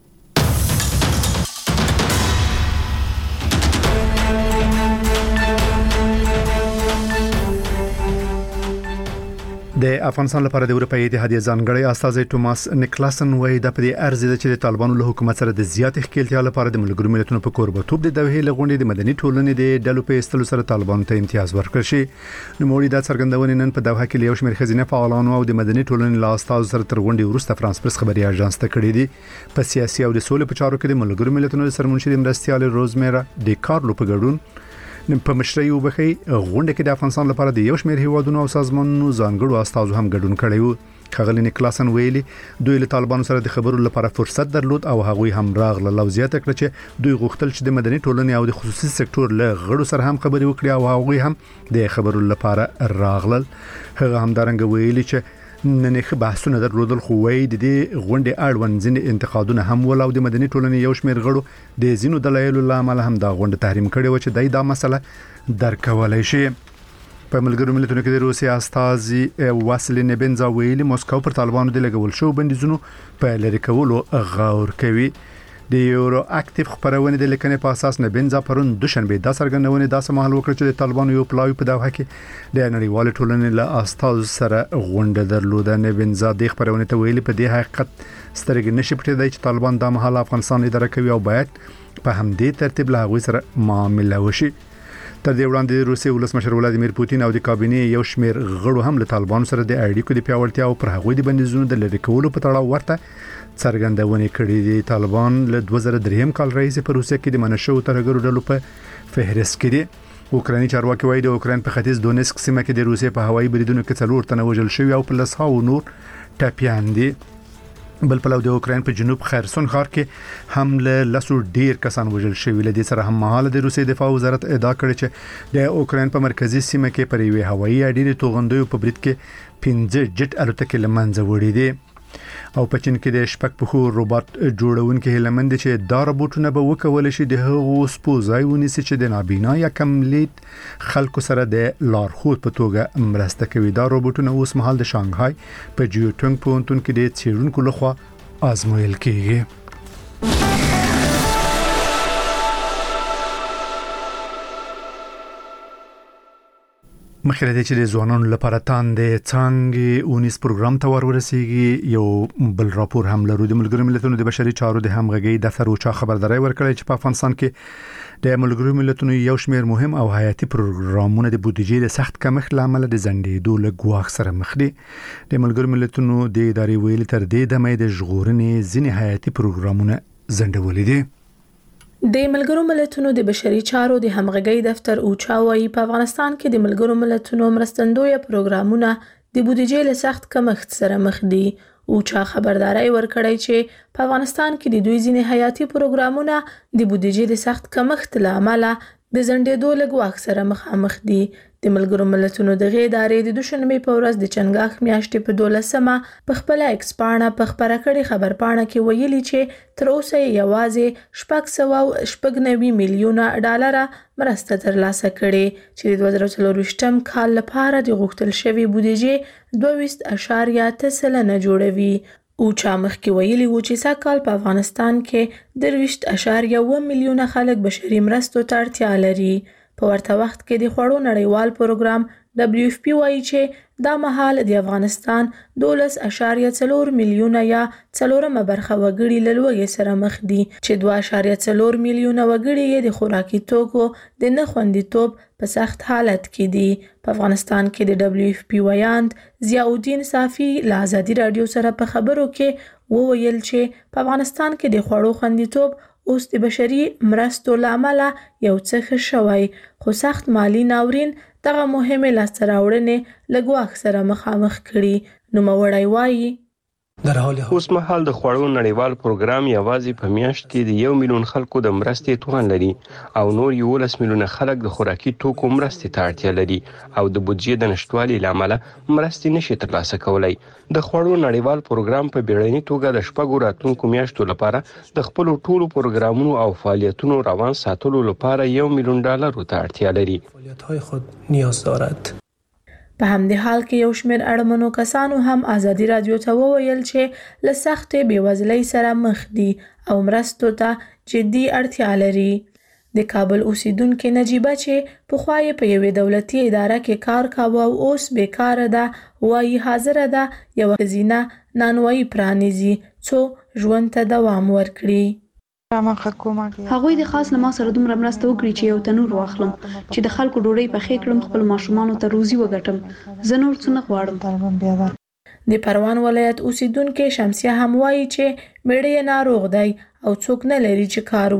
د افغانستان لپاره د اروپאי اتحادیه ځانګړی استازی توماس نیکلاسن وایي د پدې ارزي چې د طالبانو له حکومت سره د زیات ښکېلتیا لپاره د ملګرو ملتونو په کوربتوب د دوحې لغونډې د مدني ټولنې د ډلو په استلو سره طالبانو ته امتیاز ورکړ شي. نو موږ د څرګندونې نن په دوحه کې یو شمېر خزینه فعالانو او د مدني ټولنې له استازو سره تر غونډې وروسته فرانس پرس خبري اژانس ته کړې دي. په سیاسي او د سولې په چارو کې د ملګرو ملتونو سرمنشي مرستيال روزمیرا ډي کارلو په ګډون په مشرۍ وبخي غونډه کې د افغانستان لپاره د یو شمېر هیوادونو او سازمانونو ځانګړو استازو هم ګډون کړی وو. خغلی نیکلاسن ویلي دوی له طالبانو سره د خبرو لپاره فرصت درلود او هغوی هم راغله لوزیات کړ چې دوی غوښتل چې د مدني ټولنې او د خصوصي سکتور له غړو سره هم خبرې وکړي او هغوی هم د خبرو لپاره راغلل. هغه هم دارنګ ویلي چې نن ښه بحثونه درلودل خو وایي د دې غونډې اړوند ځینې انتقادونه هم ول او د مدني ټولنې یو شمېر غړو د ځینو دلایلو لامل هم دا غونډه تحریم کړې و چې دا مسله درکولای شي. په ملګرو ملتونو کې د روسیا استازي واسیلی نیبنزا ویلي موسکو پر طالبانو د لګول شو بندیزونو په لری کولو غور کوي. د یورو اکټیو خبرونه د لیکنې په اساس نیبنزا پرون دوشنبه د سرګندونې داسې مهال وکړ چې د طالبانو یو پلاوی په دوحه کې د نړیوال ټولنې له استازو سره غونډه درلوده. نیبنزا د خبرونه ته ویلي په دې حقیقت سترګې نشي پټېدای چې طالبان د مهال افغانستان اداره کوي او باید په همدې ترتیب له هغوی سره معامله وشي. تر دې وړاندې د روسیې ولسمشر ولادیمیر پوتین او د کابینې یو شمېر غړو هم له طالبانو سره د اړیکو د پیاوړتیا او پر هغوی د بندیزونو د لری کولو په تړاو ورته څرګندونې کړې دي. طالبان له 2003 کال راهیسې په روسیه کې د منشو ترهګرو ډلو په فهرست کې دي. اوکراني چارواکي وایي د اوکرين په ختیځ دونیسک سیمه کې د روسیې په هوایي بریدونو کې 4 تنه وژل شوي او په لسهاو نور ټپيان دي. بل په لور د اوکرين په جنوب خرسون ښار کې هم له لسو ډیر کسان وژل شوي. لدې سره هم مهاله د روسیې دفاع وزارت ادعا کړې چې د اوکرين په مرکزی سیمه کې پر یوه هوایي اډې د توغندوی په برید کې 15 جټ الوتکې لمنځه وړي دي. او په چین کې د شپږ پخو روبوت جوړونکو هلمند چې دا روبوټونه به وکول شي د هغو سپوزای ونیسي چې د نابینا یا کملیت خلکو سره د لارښود په توګه مرسته کوي. دا روبوټونه اوس مهال د شانګهای په جیوټنګ پونتون کې د څیړونکو لخوا آزمویل کیږي. مخکې چې د ځوانانو لپاره تاندې څنګه 19 پروګرام ته ورسیږي یو بل راپور هم لرو. د ملګرو ملتونو د بشري چارو د همغږي دفتر او چا خبرداري ورکړی چې په افغانستان کې د ملګرو ملتونو یو شمېر مهم او حیاتي پروګرامونه د بودیجې د سخت کمښت لامل د زندېدو له ګواښ سره مخ دي. د ملګرو ملتونو د ادارې ویلي تر دې دمه د ژغورنې ځینې حیاتي پروګرامونه زندولې دي. د ملګرو ملتونو د بشري چارو د همغږي دفتر او چاوي په افغانستان کې د ملګرو ملتونو مرستندوی پروګرامونه د بودیجې له سخت کمښت سره مخ دي. او چا خبرداري ورکړی چې په افغانستان کې د دوی ځینې حیاتي پروګرامونه د بودیجې د سخت کمښت لامل د زندېدو له ګواښ سره مخامخ دي. د ملګرو ملتونو د ادارې د دوشنبه په ورځ د چنګاښ میاشتې په 12مه په خپل ایکسپانه په خبره کړي خبرپاڼه کې ویلي چې تر اوسه یوازې 690 میلیونه ډالر مرسته ترلاسه کړي چې د 2024 کال لپاره د غوښتل شوی بودیجې 22.3 جوړوي. او چا مخکې ویلي و چې سږ کال په افغانستان کې 3.1 میلیونه خلک بشري مرستو ته اړتیا لري. په ورته وخت کې د خوړو نړیوال پروګرام WFP وایي چې دا مهال د افغانستان 12.4 میلیونه یا 4 برخه وګړي له لوږې سره مخ دي چې 2.4 میلیونه وګړي یې د خوراکي توکو د نه خوندیتوب په سخت حالت کې دي. په افغانستان کې د WFP ویاند ضیاءالدین صافی له ازادي رادیو سره په خبرو کې وویل چې په افغانستان کې د خوړو خوندیتوب اوس د بشري مرستو له امله یو څه ښه شوی، خو سخت مالی ناورین دغه مهمې لاسته راوړنې له ګواښ سره مخامخ کړي. نوموړی وایي اوس مهال د خوړو نړیوال پروګرام یوازې په میاشت کې د 1 میلیون خلکو د مرستې توان لري او نور 11 میلیونه خلک د خوراکي توکو مرستې ته اړتیا لري او د بودیجې د نشټوالي لامل مرستې نشي ترلاسه کولای. د خوړو نړیوال پروګرام په بیړني توګه د شپږو راتلونکو میاشتو لپاره د خپل ټولو پروګرامونو او فعالیتونو روان ساتلو لپاره $1 میلیون ته اړتیا لري. فعالیت‌های خود نیاز دارد. په همدې حال کې یو شمېر اړمنو کسانو هم ازادي رادیو ته وویل چې له سختې بېوزلۍ سره مخ دي او مرستو ته جدي اړتیا لري. د کابل اوسیدونکې نجیبه چې پخوا یې په یوې دولتي اداره کې کار کاوه او اوس بیکاره ده وایي حاضره ده یوه ښځینه نانوایي پرانیزي څو ژوند ته دوام ورکړي. هغوی د خاص له ما سره دومره مرسته وکړي چې یو تنور واخلم چې د خلکو ډوډۍ پخې کړم، خپل ماشومانو ته روزي وګټم. زه نور څه نه غواړم. د پروان ولایت اوسیدونکې شمسیه هم وایي چې میړه یې ناروغ دی او څوک نه لري چې کار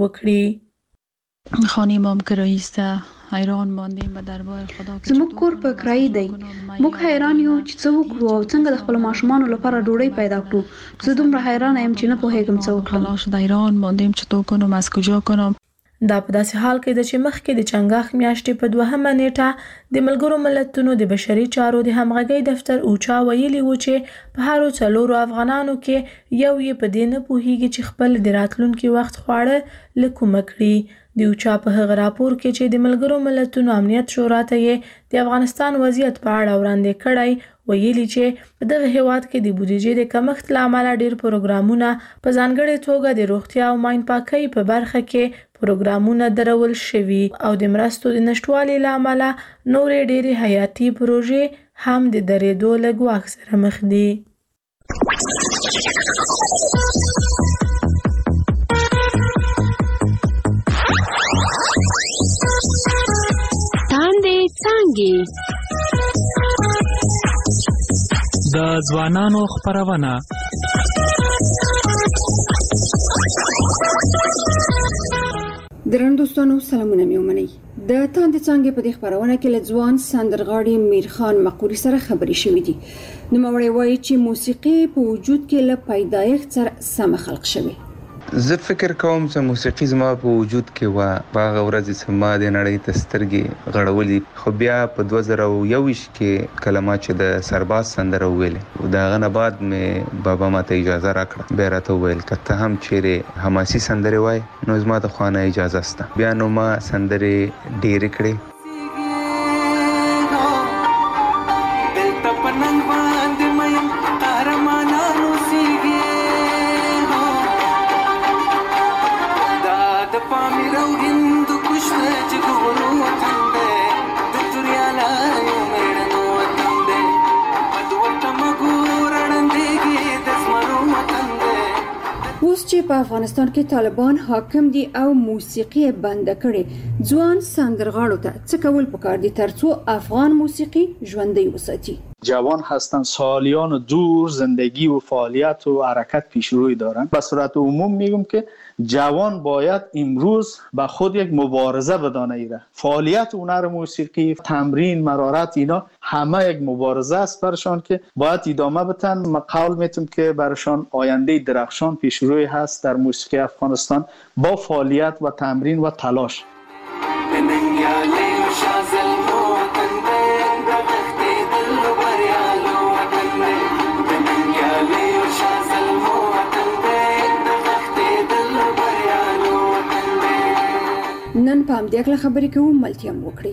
وکړي. خانه ما هم کرایي است. حیران ماندیم به دربار خدا که زموږ کور په کرایي دی. موږ حیران یو چې څه وکړو او څنګه د خپل ماشومانو لپاره ډوډۍ پیدا کړو. زه دومره حیران یم چې نه پوهیږم څه وکړم. حیران ماندیم چطور کنم، از کجا کنم. دا په داسې حال کې ده چې مخکې د چنګاښ میاشتې په 2مه نیټه د ملګرو ملتونو د بشري چارو د همغږۍ دفتر اوچا ویلي و چې په هرو 4 افغانانو کې یو یې په دې نه پوهیږي چې خپل د راتلونکي وخت خواړه له کومه کړي. د اوچا په هغه راپور کې چې د ملګرو ملتونو امنیت شورا ته یې د افغانستان وضعیت په اړه وړاندې کړی ویلي چې په دغه هیواد کې د بودیجې د کمښت له امله ډېر پروګرامونه په ځانګړې توګه د روغتیا او ماین پاکۍ په برخه کې پروګرامونه درول شوي او د مرستو د نشټوالي له امله نورې ډېرې حیاتي پروژې هم د درېدو له ګواښ سره مخ دي. د ځوانانو خبرونه درنو دوستانو سلامونه مې ومنئ. د تاندې څانګې په دې خبرونه کې له ځوان سندرغاړي میرخان مقوري سره خبرې شوې دي. نوموړی وایي چې موسیقي په وجود کې له پیدایښت سره سم خلق شوی. زه فکر کوم چې موسیقي زما په وجود کې و باغ ورځ چې ما د نړۍ ته سترګې غړولې، خو بیا په 2021 کې کلمات چې د سرباز سندره ویلې دا غنه بعد مې بابا ماته اجازه راکړه، بیا راته ویل کته هم چیرې حماسي سندره وای نو زما د خوانه اجازه سته. بیا نو ما سندره ډېر کړې. چې په افغانستان کې طالبان حاکم دي او موسیقي بند کړي، ځوان سندرغاړو ته څه کول پکار دي ترڅو افغان موسیقی ژوندۍ وساتي؟ جوان هستن، سالیان دور زندگی و فعالیت و حرکت پیشروی دارن. به صورت عموم میگم که جوان باید امروز به خود یک مبارزه بدانه ایره. فعالیت هنر موسیقی، تمرین، مرارت اینا همه یک مبارزه است برشان که باید ادامه بدن. من قول میتونم که برشان آینده درخشان پیشروی هست در موسیقی افغانستان با فعالیت و تمرین و تلاش. نن په همدې اړه خبرې کوو، ملتيام وکړئ.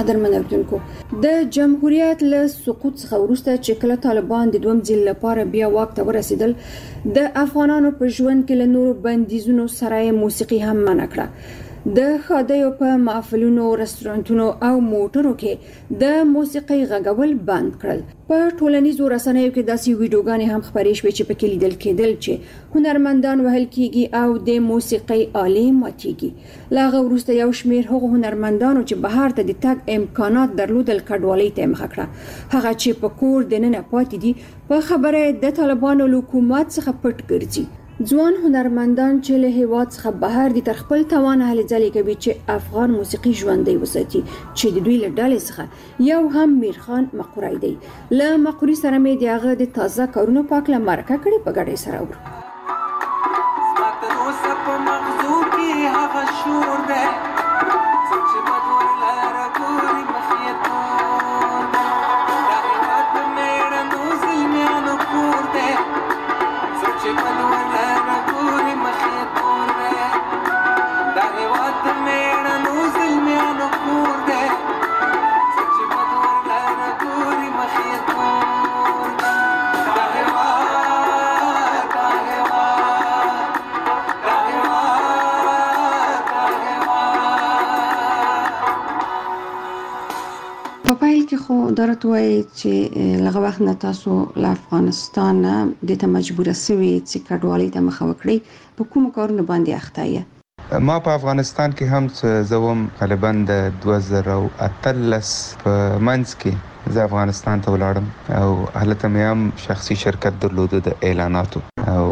قدرمن اوریدونکو د جمهوریت له سقوط څخه وروسته چې کله طالبان د دوم ځل لپاره بیا واک ته ورسېدل د افغانانو په ژوند کې له نورو بندیزونو سره موسیقي هم منع کړه. د خادیو په محفلونو، رستورانتونو او موټرو کې د موسیقي غږول بند کړل. په ټولنیزو رسنیو کې داسې ویډیوګانې هم خپرې شوې چې پکې لیدل کېدل چې هنرمندان وهل کېږي او د موسیقي آلې ماتېږي. له هغه وروسته یو شمېر هغو هنرمندانو چې بهر ته د تګ امکانات درلودل کډوالۍ ته مخه کړه. هغه چې په کور دننه پاتې دي په خبره د طالبانو له حکومت څخه پټ ګرځي. ځوان هنرمندان چې له هیواد څخه بهر دي تر خپل توان هلې ځلې کوي چې افغان موسیقي ژوندۍ وساتي، چې د دوی له ډلې څخه یو هم میرخان مقوري دی. له مقوري سره مې د هغه د تازه کارونو په اړه مرکه کړې، په ګډه سره اورو. خو درته وایي چې لږ وخت نه تاسو له افغانستان د ته مجبور شوي چې کډوالۍ ته مخه وکړئ. په کوم کارونه باندې اخته یې؟ ما په افغانستان کې هم زوم غالبا د 2013 په منځ کې زه افغانستان ته ولاړم او هلته مې هم شخصي شرکت درلوده د اعلاناتو او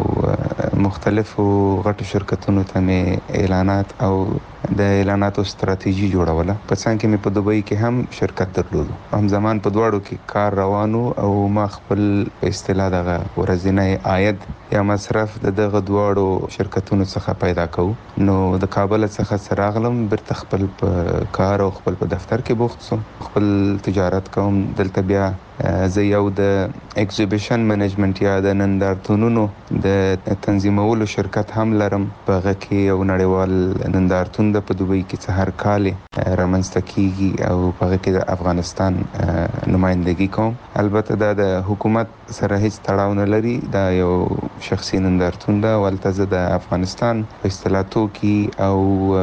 مختلفو غټو شرکتونو ته مې اعلانات او د اعلاناتو ستراتیژي جوړوله. په څنګ کې مې په دوبۍ کې هم شرکت درلودو. هم زمان په دواړو کې کار روانو او ما خپل په اصطلاح دغه ورځنی عاید یا مصرف د دغه دواړو شرکتونو څخه پیدا کوو. نو د کابل څخه سراغلم برته خپل په کار او خپل په دفتر کې بوخت سوم. خپل تجارت کوم. دلته بیا زه یو د ایگزیبیشن منیجمنت یا د نندارتونونو د تنظیمولو شرکت هم لرم. په هغه کې یو نړیوال نندارتون د په دوبۍ کې څه هر کال رامنځته کیږي او په هغه کې د افغانستان نمائندګي کوم. البته دا د حکومت سره هیڅ تړاو نه لري، دا یو شخصي نندارتون ده. ولته زه د افغانستان په اصطلاح توکي او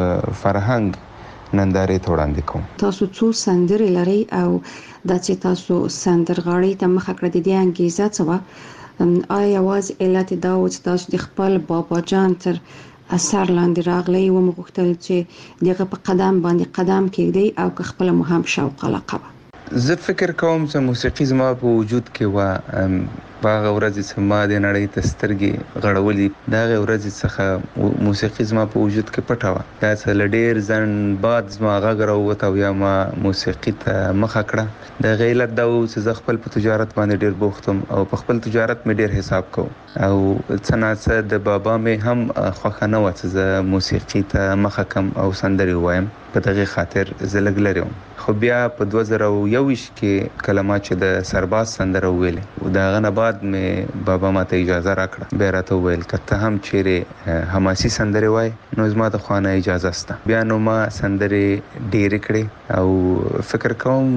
فرهنګ نندارې ته وړاندې کوم. تاسو څو سندرې لرئ او دا چې تاسو سندرغاړي ته مخه کړه د دې انګیزه څه وه؟ آیا یوازې علت دا و چې تاسو د خپل بابا جان تر اثر لاندې راغلی و مغوښتل چې دغه په قدم باندې قدم کېږدئ او که خپله مو هم شوق علاقه وه؟ زه فکر کوم چې موسیقي زما په وجود کې وه. په هغه ورځې چې ما د نړۍ ته سترګې غړولې، د هغې ورځې څخه موسیقي زما په وجود کې پټه وه. دا څه له ډېر ځنډ بعد زما غږ راووت او یا ما موسیقي ته مخه کړه. د هغې علت دا و چې زه خپل په تجارت باندې ډېر بوخت وم او په خپل تجارت مې ډېر حساب کوم او څه ناڅه د بابا مې هم خوښه نه وه چې زه موسیقي ته مخه کم او سندرې ووایم. په دغې خاطر زه لږ لرې وم. خو بیا په 2021 کې کله ما چې د سرباز سندره وویلې، د هغه نه بعد مې بابا ماته اجازه راکړه. بیا راته وویل که ته هم چیرې حماسي سندرې وایې نو زما د خوا نه اجازه شته. بیا نو ما سندرې ډېرې کړې او فکر کوم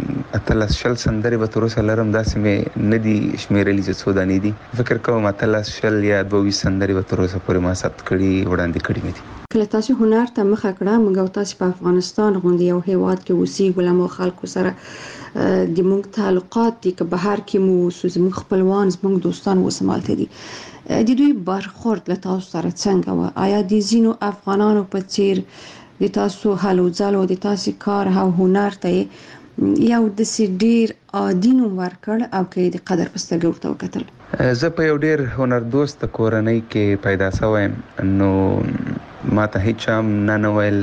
18 سندرې به تر اوسه لرم. داسې مې نه دي شمېرلي چې څو دانې دي. فکر کوم 18 یا 22 سندرې به تر اوسه پورې ما ثبت کړي وړاندې کړي مې دي. کله تاسو هنر ته مخه کړه، موږ تاسو په افغانستان غونډې یو هیواد کې اوسېږو، له خلکو سره د موږ تعلقات دي که بهر کې مو زموږ خپلوان زموږ دوستان وسمالته دي. د دوی برخورد له تاسو سره څنګه و؟ آیا د ځینو افغانانو په څیر د تاسو هلو ځلو د تاسو کار او هنر ته یو داسې ډېر عادي نوم ورکړ او که د قدر په سترګه ورته وکتل؟ زه په یو ډېر هنردوسته کورنۍ کې پیدا شوی یم، نو ما ته هیڅ هم نه ویل.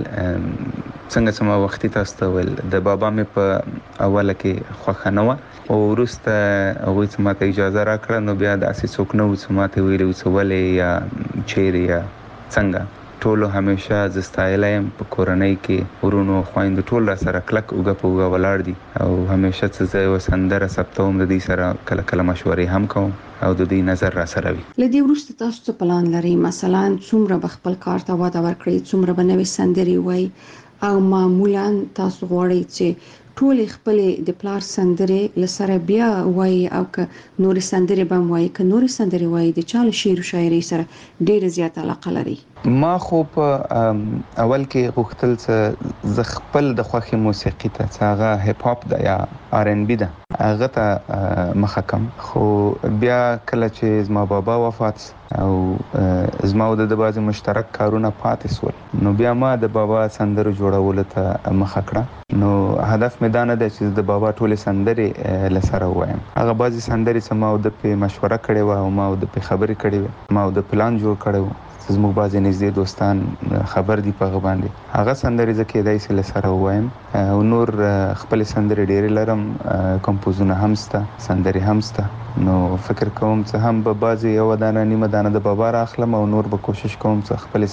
څنګه چې ما وختي تاسو ته ویل، د بابا مې په اوله کې خوښه نه وه او وروسته هغوی چې ما ته اجازه راکړه نو بیا داسې څوک نه و چې ما ته ویلي و چې ولې یا چیرې یا څنګه. ټولو همیشه زه ستایلی یم. په کورنۍ کې ورونو خویندو ټول را سره کلک اوږه په اوږه ولاړ دي او همیشه چې زه یوه سندره ثبتوم د دوی سره کله کله مشورې هم کوم او د دوی نظر را سره وي. له دې وروسته تاسو څه پلان لرئ؟ مثلا څومره به خپل کار ته وده ورکړئ، څومره به نوې سندرې وایي او معمولا تاسو غواړئ چې ټول خپل د پلار سندره لسره بیا وای او که نور سندره بم وای که نور سندره وای د چاله شعر او شاعري سره ډیره زیات علاقه لري؟ ما خو په اول کې غوښتل چې ز خپل د خوخي موسیقي ته هغه هپ هاپ ده یا آر ان بي ده هغه ته مخه کم، خو بیا کله چې زما بابا وفات او زما د بعضی مشترک کارونه پاتې سول نو بیا ما د بابا سندرو جوړولو ته مخه کړه. نو هدف مې دا نه دی چې د بابا ټولې سندرې لسره وایم، هغه بعضی سندرې چې ما د په مشوره کړې و او ما د په خبرې کړې و، ما د پلان جوړ کړو زموږ بعضی نږدې دوستان خبر دي په غو باندې هغه سندرې ځکه دای سه لسره وایم او نور خپل سندرې ډېر لرم، کمپوزونه هم سته، سندرې هم سته. نو فکر کوم چې هم به بعضی یو دانه نیمه دانه د بابا راخلم او نور به کوشش کوم چې خپل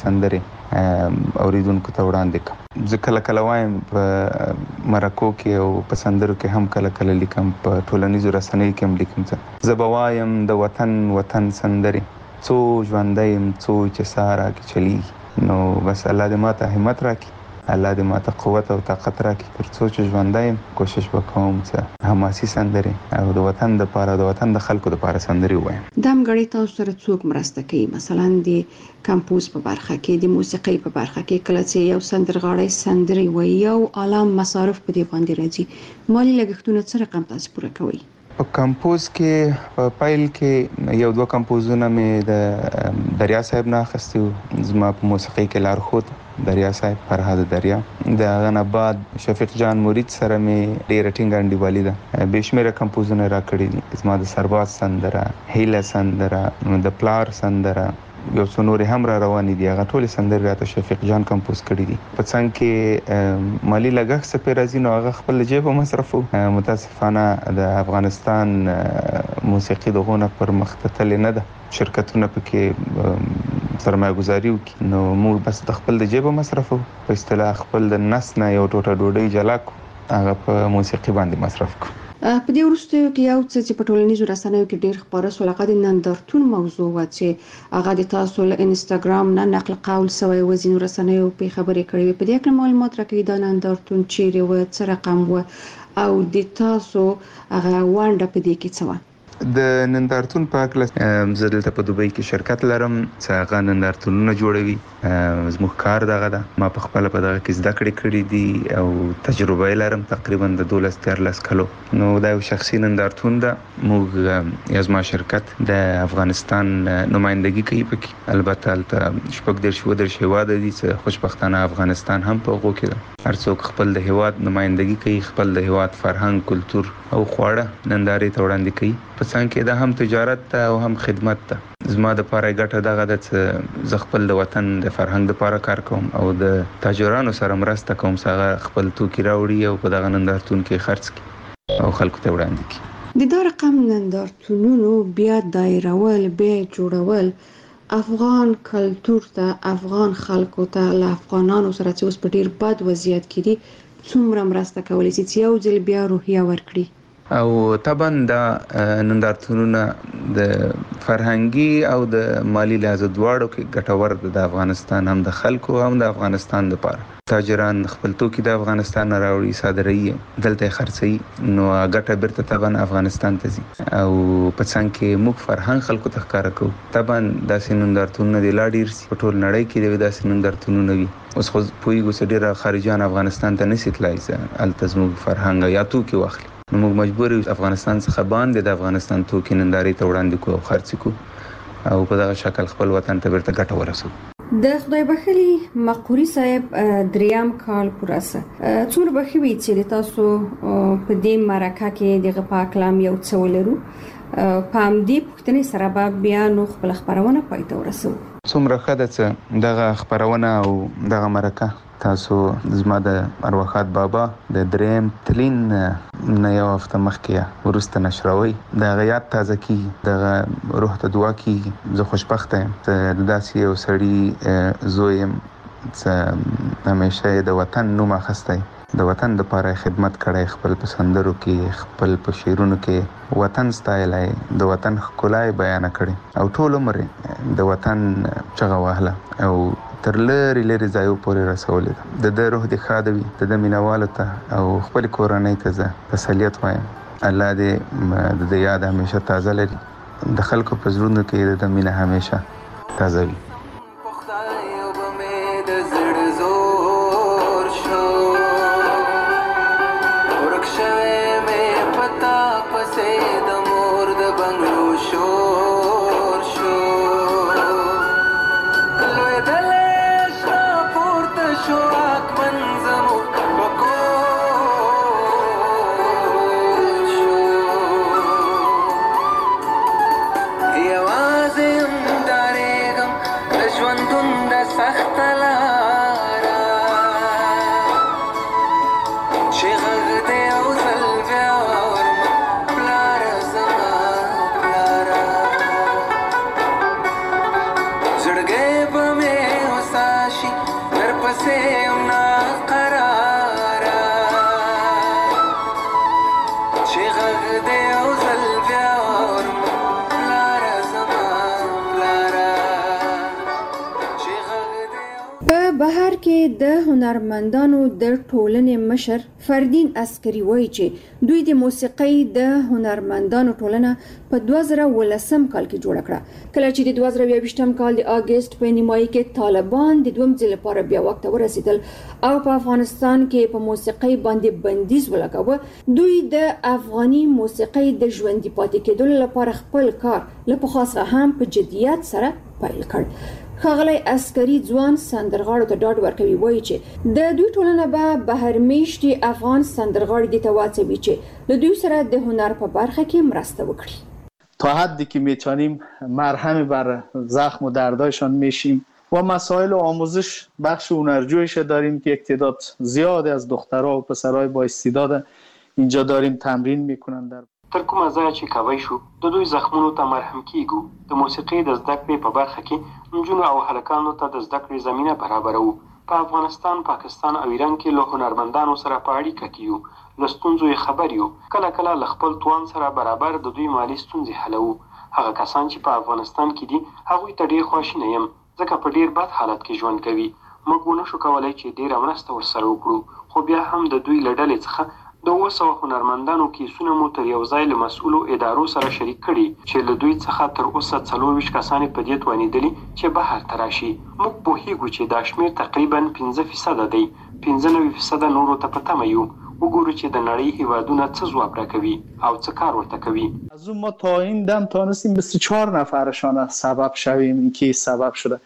سندرې اوریدونکو ته وړاندې کړم. ځکه کله کله وایم په مرکو کې او په سندرو کې هم کله کله لیکم، په ټولنیزو رسنیو کې هم لیکم چې زه به وایم د وطن سندرې څو ژوندیم څو چې سارا کې چلی. نو بس الله دې ماته همت راکړي، الله دې ماته قوت او طاقت راکړي تر څو چې ژوندیم کوشش وکوم چې حماسي سندرې او د وطن د پاره د وطن د خلکو د پاره سندرې وایم. دم غړي تاسو سره څوک مرسته کوي؟ مثلا د کمپوز په برخه کې، د موسیقي په برخه کې، کله چې یو سندرغاړی سندرې وایي او عالم مصارف په دې باندې راځي، مالی لګښتونه څه رقم تاسو پوره کوي؟ په کمپوز کې په پایل کې یو دوه کمپوزونه مې د دریا صاحب نه اخیستي وو، زما په موسیقي کې لارښود دریا صاحب فرهاد دریا، د هغه نه بعد شفیق جان مرید سره مې ډېره ټینګه انډیوالي ده، بې شمېره کمپوزونه راکړي دي، زما د سرباز سندره، هیله سندره، د پلار سندره، یو څو نور هم را روانې دي، هغه ټول سندرې راته شفیق جان کمپوز کړي دي. په څنګ کې مالی لګښت څه پې راځي نو هغه خپل جیب مصرفو. متاسفانه د افغانستان موسیقي دغونه پر مخ تللې نه ده، شرکتونه پکې سرمایه گذاري وکړي، نو موږ بس د خپل د جیب مصرفو، په اصطلاح خپل د نس نه یو ټوټه ډوډۍ جلا کړو، هغه په موسیقي باندې مصرف کړو. په دې وروستیو کې یو څه چې په ټولنیزو رسنیو کې ډېر خبره سول هغه د نندارتون موضوع و چې هغه د تاسو له انستګرام نه نقل قول سوی و، ځینو رسنیو په خبرې کړې. په دې کې معلومات راکړئ دا نندارتون چیرې و، څه رقم و او د تاسو هغه ونډه په دې کې څه وه؟ د نندارتون په اړه زه دلته په دوبۍ کې شرکت لرم چې هغه نندارتونونه جوړوي، زموږ کار دغه ده، ما په خپل په دغه کې زده کړې کړې دي او تجربه لرم تقریبا د 12-13 کلو. نو دا یو شخصي نندارتون ده، موږ یزما شرکت د افغانستان نمائندګي کوي پکې، البته البته شپږ درش هیواد دي چې خوشبختانه افغانستان هم په هغو کې ده، هر څوک خپل د هیواد نمائندګي کوي، خپل د هیواد فرهنګ، کلتور او خواړه نندارې ته وړاندې کوي. په څنګ کې دا هم تجارت ته او هم خدمت ته. زما د پاره ګټه دغه ده چې زه خپل د وطن د فرهنګ لپاره کار کوم او د تاجرانو سره مرسته کوم چې هغه خپل توکي راوړي او په دغه نندارتون کې خرڅ کړي او خلکو ته وړاندې کړي. د دا رقم نندارتونونو بیا دایرول، بیا جوړول افغان کلتور ته، افغان خلکو ته، له افغانانو سره چې اوس په ډیر بد وضعیت کې دي څومره مرسته کولی شي چې یو ځل بیا روحیه ورکړي؟ او طبعا دا نندارتونونه د فرهنګي او د مالی لحاظ دواړو کې ګټور دي، د افغانستان هم د خلکو هم د افغانستان لپاره. تاجران خپل توکي د افغانستان نه راوړي، صادروي، دلته خرڅوي، نو ګټه بیرته طبعا افغانستان ته ځي او په څنګ کې موږ فرهنګ خلکو ته ښکاره کوو. طبعا داسې نندارتونونه د لا ډیر سي په ټول نړۍ کې د داسې نندارتونونه وي. اوس خو پوهیږو چې ډېر خارجيان افغانستان ته نشي تلای، هلته زموږ فرهنګ یا توکي واخلي، نو موږ مجبور یو افغانستان څخه باندې د افغانستان توکي نندارې ته وړاندې کوو او خرڅ کوو او په دغه شکل خپل وطن ته بیرته ګټه ورسوو. د خدای بخلي مقوري صاحب دریم کال پوراسه څومره بخوي چې تاسو په دې مرکه کې دغه پاکلام یو څه ولرو، پام دې پښتنې سره به بیا نو خپل خبرونه پای ته ورسوو. څومره ښه ده چې دغه خبرونه او دغه مرکه تاسو زما د ارواخات بابا د دریم تلین نه یو هفته مخکې ورسته نشروي، د غیات تازه کی، د روح ته دعا کی. زه خوشبخته یم چې داسې یو سړی زویم چې همیشه د وطن نوم اخیستی، د وطن لپاره خدمت کړی، خپل په سندرو کې، خپل په شعرونو کې وطن ستایلی، د وطن ښکلا بیان کړي او ټول عمر د وطن چغه وهله او تر لري ځایو پورې رسولې ده. د روح د ښاد وي، د مینوالو ته او خپل کورنۍ ته زه تسلیت وایم. الله دې د یاد همیشه تازه لري، د خلکو په زړونو کې د مینه همیشه تازه وي. بهر کې د هنرمندانو د ټولنې مشر فردین عسکری وایي چې دوی د موسیقۍ د هنرمندانو ټولنه په 2013 کال کې جوړ کړه، کله چې د 2022 کال د اگست په نیمایي کې طالبان د دویم ځل لپاره بیا وخت ورسېدل او په افغانستان کې په موسیقۍ باندې بندیز ولګاوه. دوی د افغاني موسیقۍ د ژوندۍ پاتې کېدو لپاره خپل کار له پخوا څخه هم په جدیت سره پیل کړ. ښاغلی عسکري ځوان سندرغاړو ته ډاډ ورکوي، وایي چې د دوی ټولنه به بهرمیشتي افغان سندرغاړي دې ته واچوي چې له دوی سره د هنر په برخه کې مرسته وکړي. تا حدی که میتونیم مرهم بر زخم و دردایشان میشیم و مسائل آموزش بخش هنرجویش داریم که یک تعداد زیادی از دخترها و پسرهای با استعداد اینجا داریم تمرین میکنن. در تر کومه ځای چې کوي شو د دوی زخمونو ته مرهم کیږو. د موسیقۍ د زده کړې په برخه کې نجونو او هلکانو ته د زده کړې زمینه برابرو. په افغانستان، پاکستان او ایران کې له هنرمندانو سره په اړیکه کې یو، له ستونزو یې خبر یو، کله کله له خپل توان سره برابر د دوی مالي ستونزې حلوو. هغه کسان چې په افغانستان کې دي هغوی ته ډېر خواشینی یم، ځکه په ډېر بد حالت کې ژوند کوي. موږ ونشو کولی چې ډېره مرسته ورسره وکړو، خو بیا هم د دوی له ډلې څخه د 200 هنرمندانو کیسونه مو تر یو ځای له مسؤلو ادارو سره شریک کړي چې له دوی څخه تر اوسه 24 کسان په دې توانېدلي چې بهر ته راشي. موږ پوهیږو چې دا شمېر تقریبا 5% دی. 95% نورو ته په تمه یو. وګورو چې د نړۍ هیوادونه څه ځواب راکوي او څه کار ورته کوي. از اون ما تا این دم تانستیم 24 نفرشان سبب شویم. این که سبب شده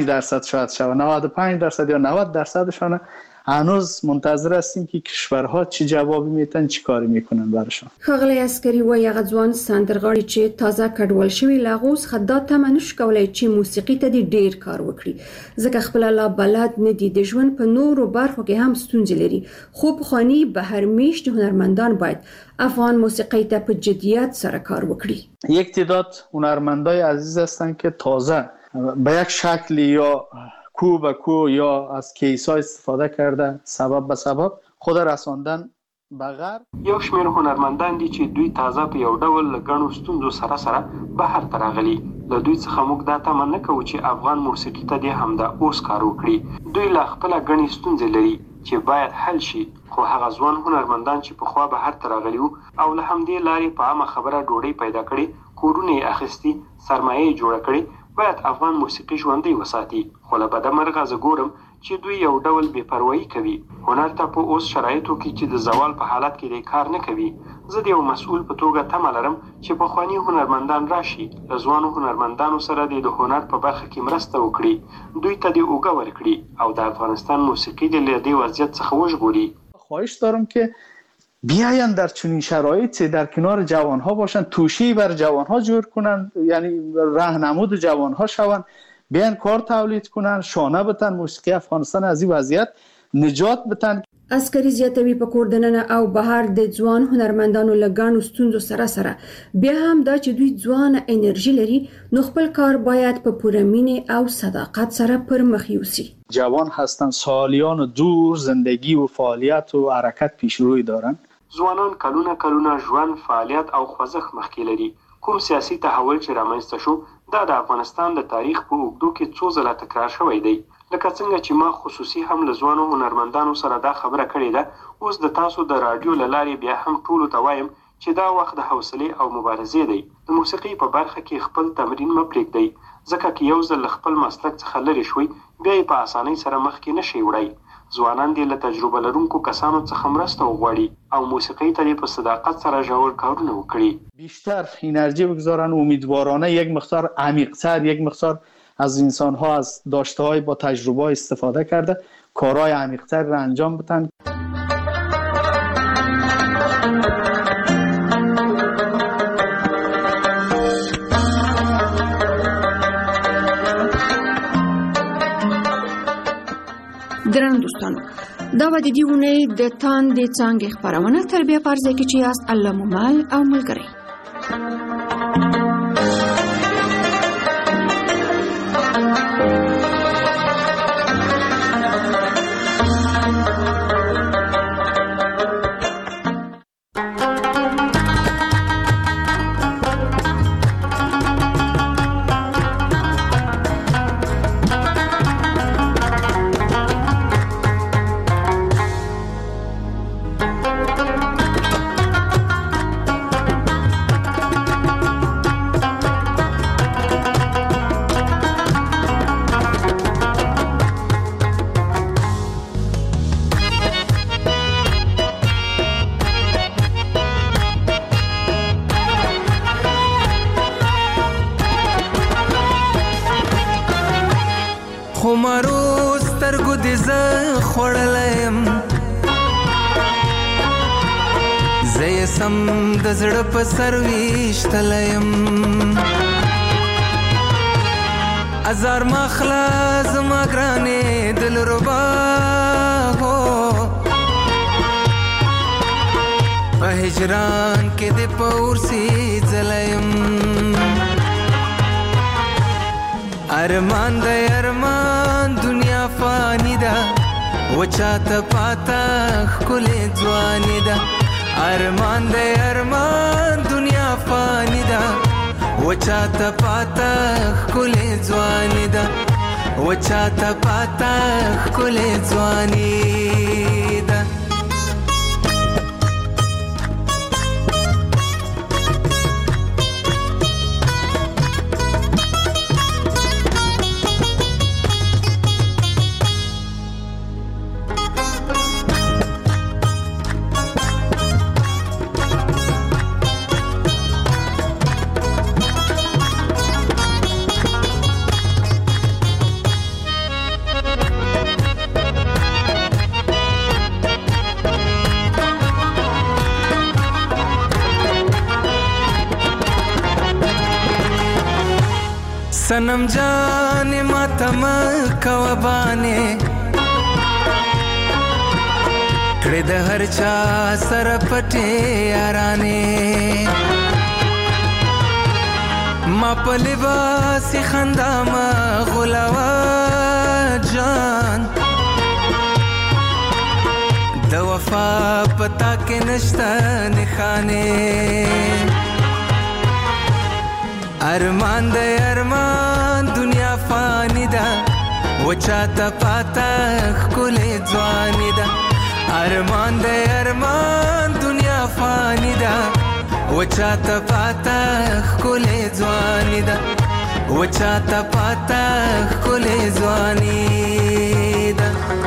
5% شاید شود، 95% یا 90%شان هنوز منتظر هستیم که کشورها چه جوابی میتن، چی کاری میکنن براشون. ښاغلی عسکري وایي هغه ځوان سندرغاړي چې تازه کډوال شوي له هغو څخه دا تمه نشي کولی چې موسیقي ته دې ډېر کار وکړي، ځکه خپله لا بلد نه دي. د ژوند په نورو برخو کې هم ستونزې لري، خو پخواني بهرمیشتي هنرمندان باید افغان موسیقۍ ته په جدیت سره کار وکړي. یک تعداد هنرمندای عزیز هستن که تازه به یک شکلی یا کو به کو یا از کیسا استفاده کرده سبب به سبب خود رساندن به غرب. یو شمېر هنرمندان دي چې دوی تازه په یو ډول له ګڼو ستونزو سره بهر ته راغلي. له دوی څخه موږ دا تمه نه کوو چې افغان موسیقي ته دې همدا اوس کار وکړي. دوی لا خپله ګڼې ستونزې لري چې باید حل شي، خو هغه ځوان هنرمندان چې پخوا بهر ته راغلي وو او له همدې لارې په عامه خبره ډوډۍ پیدا کړې، کورونه یې اخیستي، سرمایه یې جوړه کړې، باید افغان موسیقي ژوندۍ وساتي. خو له بده مرغه زه ګورم چې دوی یو ډول بې پروایي کوي. هنر ته په اوس شرایطو کې چې د زوال په حالت کې دی کار نه کوي. زه د یو مسؤل په توګه تمه لرم چې پخواني هنرمندان راشي، له ځوانو هنرمندانو سره د هنر په برخه کې مرسته وکړي، دوی ته د اوږه ورکړي او د افغانستان موسیقي د له دې وضعیت څخه وژغوري. خواهش دارم که بیاین در چنین شرایطی در کنار جوانها باشن، توشی بر جوانها جور کنن، یعنی راهنمود جوانها شون، بیاین کار تولید کنن، شانه بتن، موسیقی افغانستان از این وضعیت نجات بتن. عسکري زیاتوي په کور دننه او بهر د ځوان هنرمندانو له ګڼو ستونزو سره بیا هم دا چې دوی ځوانه انرژي لري، نو خپل کار باید په پوره مینې او صداقت سره پر مخ یوسي. جوان هستن، سالیان دور زندگی و فعالیت و حرکت پیش روی دارن. ځوانان کلونه ژوند، فعالیت او خوځښت مخکې لري. کوم سیاسي تحول چې رامنځته شو دا د افغانستان د تاریخ په اوږدو کې څو ځله تکرار شوی دی. لکه څنګه چې ما خصوصي هم له ځوانو هنرمندانو سره دا خبره کړې ده. اوس د تاسو د رادیو له لارې بیا هم ټولو ته وایم چې دا وخت د حوصلې او مبارزې دی. د موسیقي په برخه کې خپل تمرین مه پرېږدئ، ځکه که یو ځل له خپل مسلک څخه لرې شوئ بیا یې په اسانۍ سره مخکې نشئ وړی. ځوانان دې له تجربه لرونکو کسانو څخه مرسته وغواړي او موسیقي ته دې په صداقت سره ژور کارونه وکړي. بیشتر انرژی بگذارن و امیدوارانه یک مقدار عمیق‌تر، یک مقدار از انسان‌ها از داشته‌های با تجربه استفاده کرده کارهای عمیق‌تر را انجام بدن. درنو دوستانو، دا و د دې اونۍ د تاندې څانګې خپرونه تر بیا فرضه کې چې یاست الله مومل او ملګری. زړه په سر ویشتلیم ازار مخلا زما ګرانې دلربا هو په هجران کې د پورسي ځلیم ارمان د ارمان دنیا فانی ده وچاته پاتا خلې ځواني ده ارمان د ارمان دنیا فانی ده وچاته پاتا خلې ځواني ده وچاته پاتا خلې ځواني ده सनम जाने मातम कवबाने कड़े द हर चा सर पटे याराने मा पलिबासी खंदा मा गुलावा जान द वफा पता के नश्ता निखाने ارمان د ارمان دنیا فانی ده وچاته پاتا خلې ځواني ده ارمان د ارمان دنیا فانی ده وچاته پاتا خلې ځواني ده وچاته پاتا خلې ځواني ده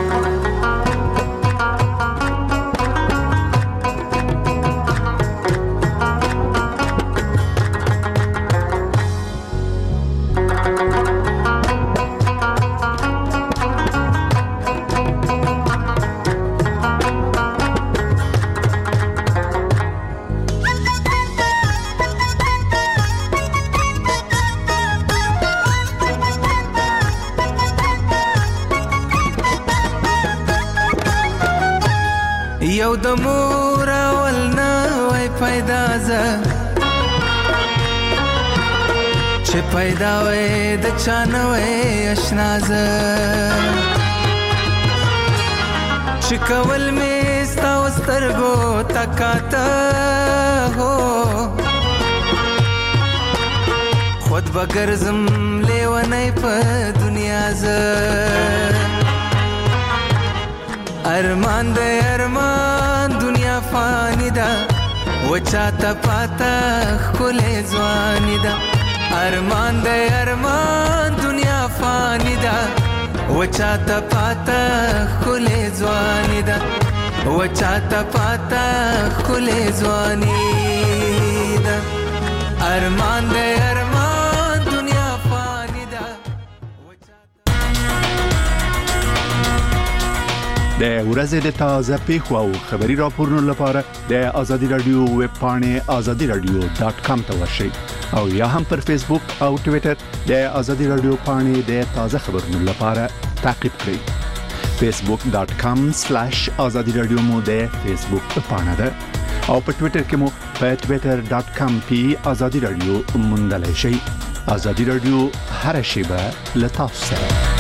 یو د مور اول نه وای پیدا ز چې پیدا وای د چانه وای آشنا ز چې کول می ستا سترګو تکاته هو خود بګرزم لیونی په دنیا ز ارمان د ارمان دنیا فانی ده وچا ته پاته ښکلې ځواني ده ارمان د ارمان دنیا فانی ده وچا ته پاته ښکلې ځواني ده وچا ته پاته ښکلې ځواني ده ارمان د ارمان دنیا فانی ده د ورځې د تازه پیښو او خبري راپورونو لپاره د ازادي رادیو ویب پاڼې azadiradio.com ته ورشئ او یا هم پر فیسبوک او ټوئیټر د ازادي رادیو پاڼې د تازه خبرونو لپاره تعقیب کړئ facebook.com/azadi radio مو د فیسبوک پاڼه ده او په ټوئیټر کې مو په twitter.com/azadi radio موندلای شئ ازادي رادیو هر شیبه له تاسو سره